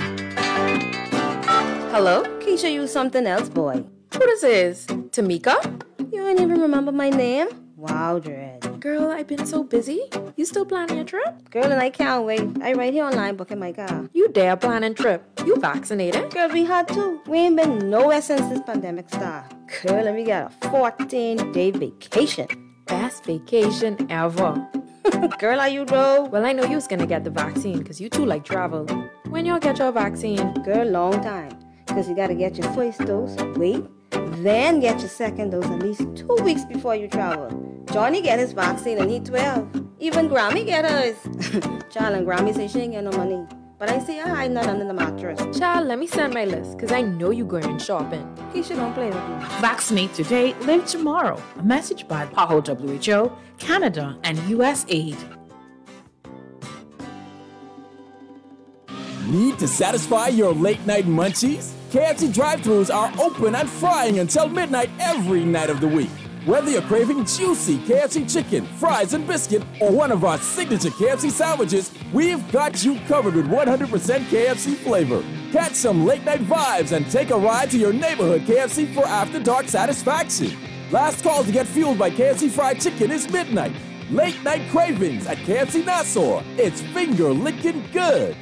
Hello? Keisha, you something else, boy. Who this is? Tamika? You don't even remember my name? Wow, Dread. Girl, I've been so busy. You still planning your trip? Girl, and I can't wait. I right here online booking my car. You dare planning trip? You vaccinated? Girl, we had to. We ain't been nowhere since this pandemic started. Girl, and we got a 14-day vacation. Best vacation ever. Girl, are you though? Well, I know you was gonna get the vaccine because you too like travel. When y'all get your vaccine? Girl, long time. Because you gotta get your first dose, wait, then get your second dose at least 2 weeks before you travel. Johnny get his vaccine and he 12. Even Grammy get hers. Child, and Grammy say she ain't get no money. But I see her hiding that under the mattress. Child, let me send my list, because I know you going shopping. Keisha, don't play with me. Vaccinate today, live tomorrow. A message by PAHO WHO, Canada, and USAID. Need to satisfy your late-night munchies? KFC drive-thrus are open and frying until midnight every night of the week. Whether you're craving juicy KFC chicken, fries, and biscuit, or one of our signature KFC sandwiches, we've got you covered with 100% KFC flavor. Catch some late-night vibes and take a ride to your neighborhood KFC for after-dark satisfaction. Last call to get fueled by KFC fried chicken is midnight. Late-night cravings at KFC Nassau. It's finger-licking good.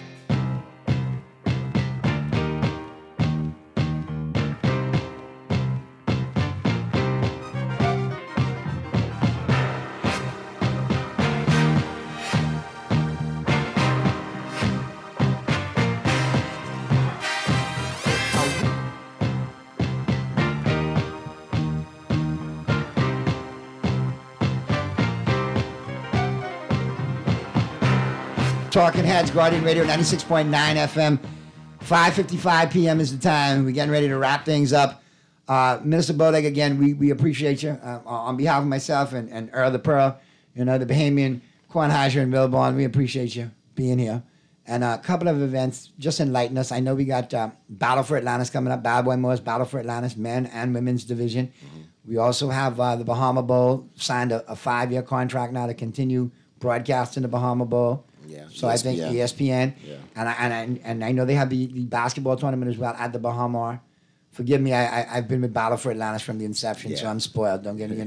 Talking Heads, Guardian Radio, 96.9 FM. 5:55 p.m. is the time. We're getting ready to wrap things up. Minister Boleg, again, we appreciate you. On behalf of myself and Earl the Pearl, the Bahamian, Kornheiser and Wilborn, we appreciate you being here. And a couple of events, just enlighten us. I know we got Battle for Atlantis coming up, Bad Boy Moore's Battle for Atlantis, men and women's division. Mm-hmm. We also have the Bahama Bowl, signed a 5-year contract now to continue broadcasting the Bahama Bowl. Yeah, so ESPN. I think ESPN. Yeah. And I know they have the basketball tournament as well at the Bahama. Forgive me, I've been with Battle for Atlantis from the inception, so I'm spoiled. Don't get me,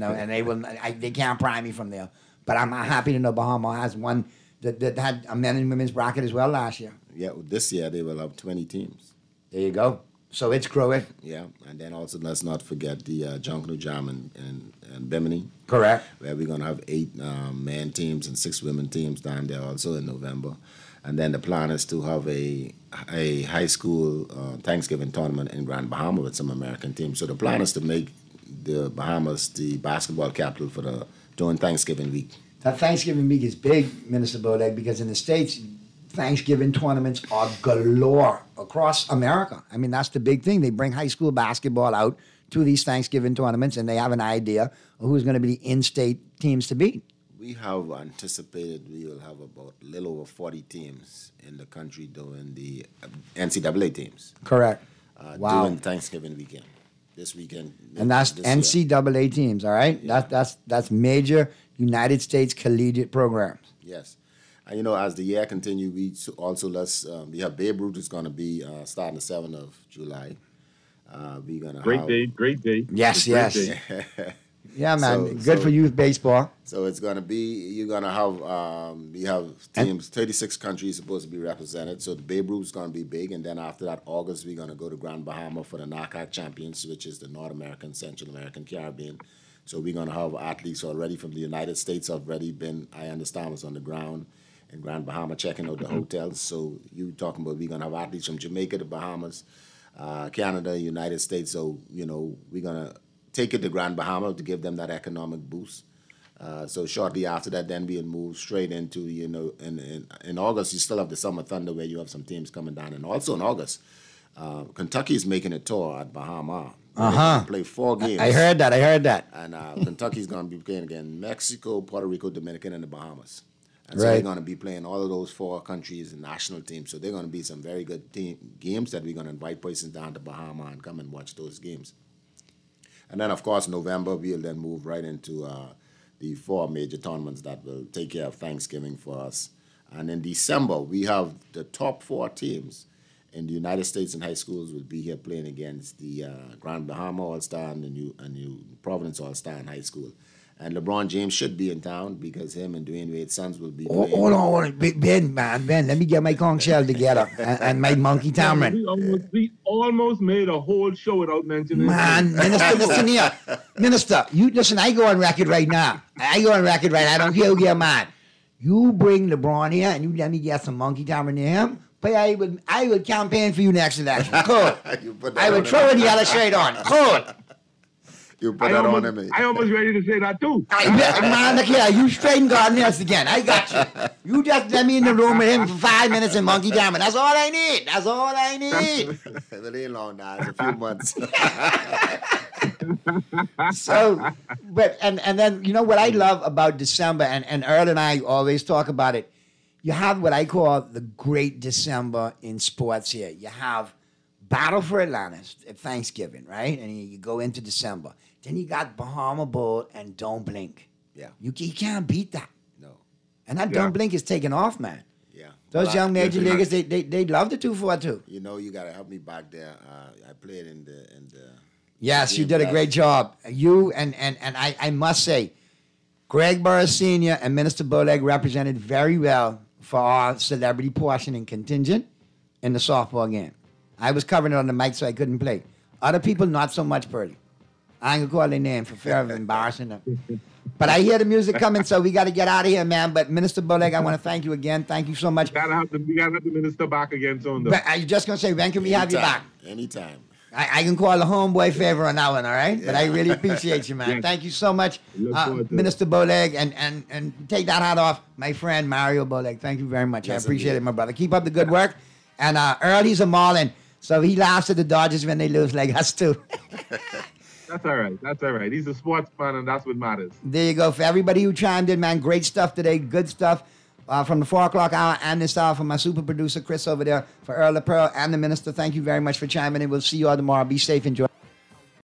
and they can't pry me from there. But I'm happy to know Bahama has one that had a men and women's bracket as well last year. Yeah, this year they will have 20 teams. There you go. So it's growing. Yeah, and then also let's not forget the Junkanoo Jam and Bimini. Correct. Where we're going to have 8 men teams and 6 women teams down there also in November. And then the plan is to have a high school Thanksgiving tournament in Grand Bahama with some American teams. So the plan is to make the Bahamas the basketball capital during Thanksgiving week. That Thanksgiving week is big, Minister Boleg, because in the States, Thanksgiving tournaments are galore across America. I mean, that's the big thing. They bring high school basketball out to these Thanksgiving tournaments, and they have an idea of who's going to be the in-state teams to beat. We have anticipated we will have about a little over 40 teams in the country doing the NCAA teams. Correct. Wow. During Thanksgiving weekend. This weekend. And that's NCAA teams, all right? Yeah. That's major United States collegiate programs. Yes. And, as the year continues, we also we have Babe Ruth is going to be starting the 7th of July. We're going to Great day. Yes, yes. Day. Yeah, man. Good for youth baseball. So it's going to be, you're going to have, we have teams, 36 countries supposed to be represented. So the Babe Ruth is going to be big. And then after that, August, we're going to go to Grand Bahama for the NACAC Champions, which is the North American, Central American, Caribbean. So we're going to have athletes already from the United States already been, I understand, was on the ground in Grand Bahama checking out the hotels. So you talking about we're going to have athletes from Jamaica, the Bahamas, Canada, United States. So, we're going to take it to Grand Bahama to give them that economic boost. So shortly after that, then we'll move straight into, in August, you still have the Summer Thunder where you have some teams coming down. And also in August, Kentucky is making a tour at Bahama. Play 4 games. I heard that. And Kentucky's going to be playing again Mexico, Puerto Rico, Dominican, and the Bahamas. And so right. they're going to be playing all of those 4 countries and national teams. So they're going to be some very good games that we're going to invite persons down to Bahama and come and watch those games. And then, of course, November, we'll then move right into the 4 major tournaments that will take care of Thanksgiving for us. And in December, we have the top 4 teams in the United States and high schools will be here playing against the Grand Bahama All-Star and the New Providence All-Star in high school. And LeBron James should be in town because him and Dwayne Wade's sons will be playing. Hold on. Ben, let me get my conch shell together and my monkey tamarind. We almost made a whole show without mentioning Man, Minister, listen here. Minister, you listen, I go on record right now. I don't care who you're mad. You bring LeBron here and you let me get some monkey tamarind near him. But I would campaign for you next election. Cool. I would throw the yellow shirt on. Cool. You put that on him. I almost ready to say that too. Man, look here. You straighten Gardeners again. I got you. You just let me in the room with him for 5 minutes and monkey diamond. That's all I need. It ain't long now. It's a few months. So, and then, what I love about December, and Earl and I always talk about it, you have what I call the Great December in sports here. You have Battle for Atlantis at Thanksgiving, right? And you go into December. Then you got Bahama Bowl and Don't Blink. Yeah. You can't beat that. No. And that Don't Blink is taking off, man. Yeah. Those young major leaguers, they love the 2-4-2. You got to help me back there. I played in the Yes, you did a great job. You and I must say, Greg Burris Sr. and Minister Boleg represented very well for our celebrity portion and contingent in the softball game. I was covering it on the mic, so I couldn't play. Other people, not so much, Purdy. I ain't gonna call their name for fear of embarrassing them. But I hear the music coming, so we got to get out of here, man. But Minister Boleg, I want to thank you again. Thank you so much. We gotta have the minister back again soon, though. But I was just gonna say, when can we have you back? Anytime. I can call the homeboy favor on that one, all right? Yeah. But I really appreciate you, man. Yes. Thank you so much, Minister Boleg, and take that hat off, my friend Mario Boleg. Thank you very much. Yes, I appreciate it, my brother. Keep up the good work. And Earl, he's a Marlin, so he laughs at the Dodgers when they lose like us, too. That's all right. That's all right. He's a sports fan, and that's what matters. There you go. For everybody who chimed in, man, great stuff today. Good stuff from the 4 o'clock hour and this hour from my super producer, Chris, over there, for Earl of Pearl and the minister. Thank you very much for chiming in. We'll see you all tomorrow. Be safe. Enjoy.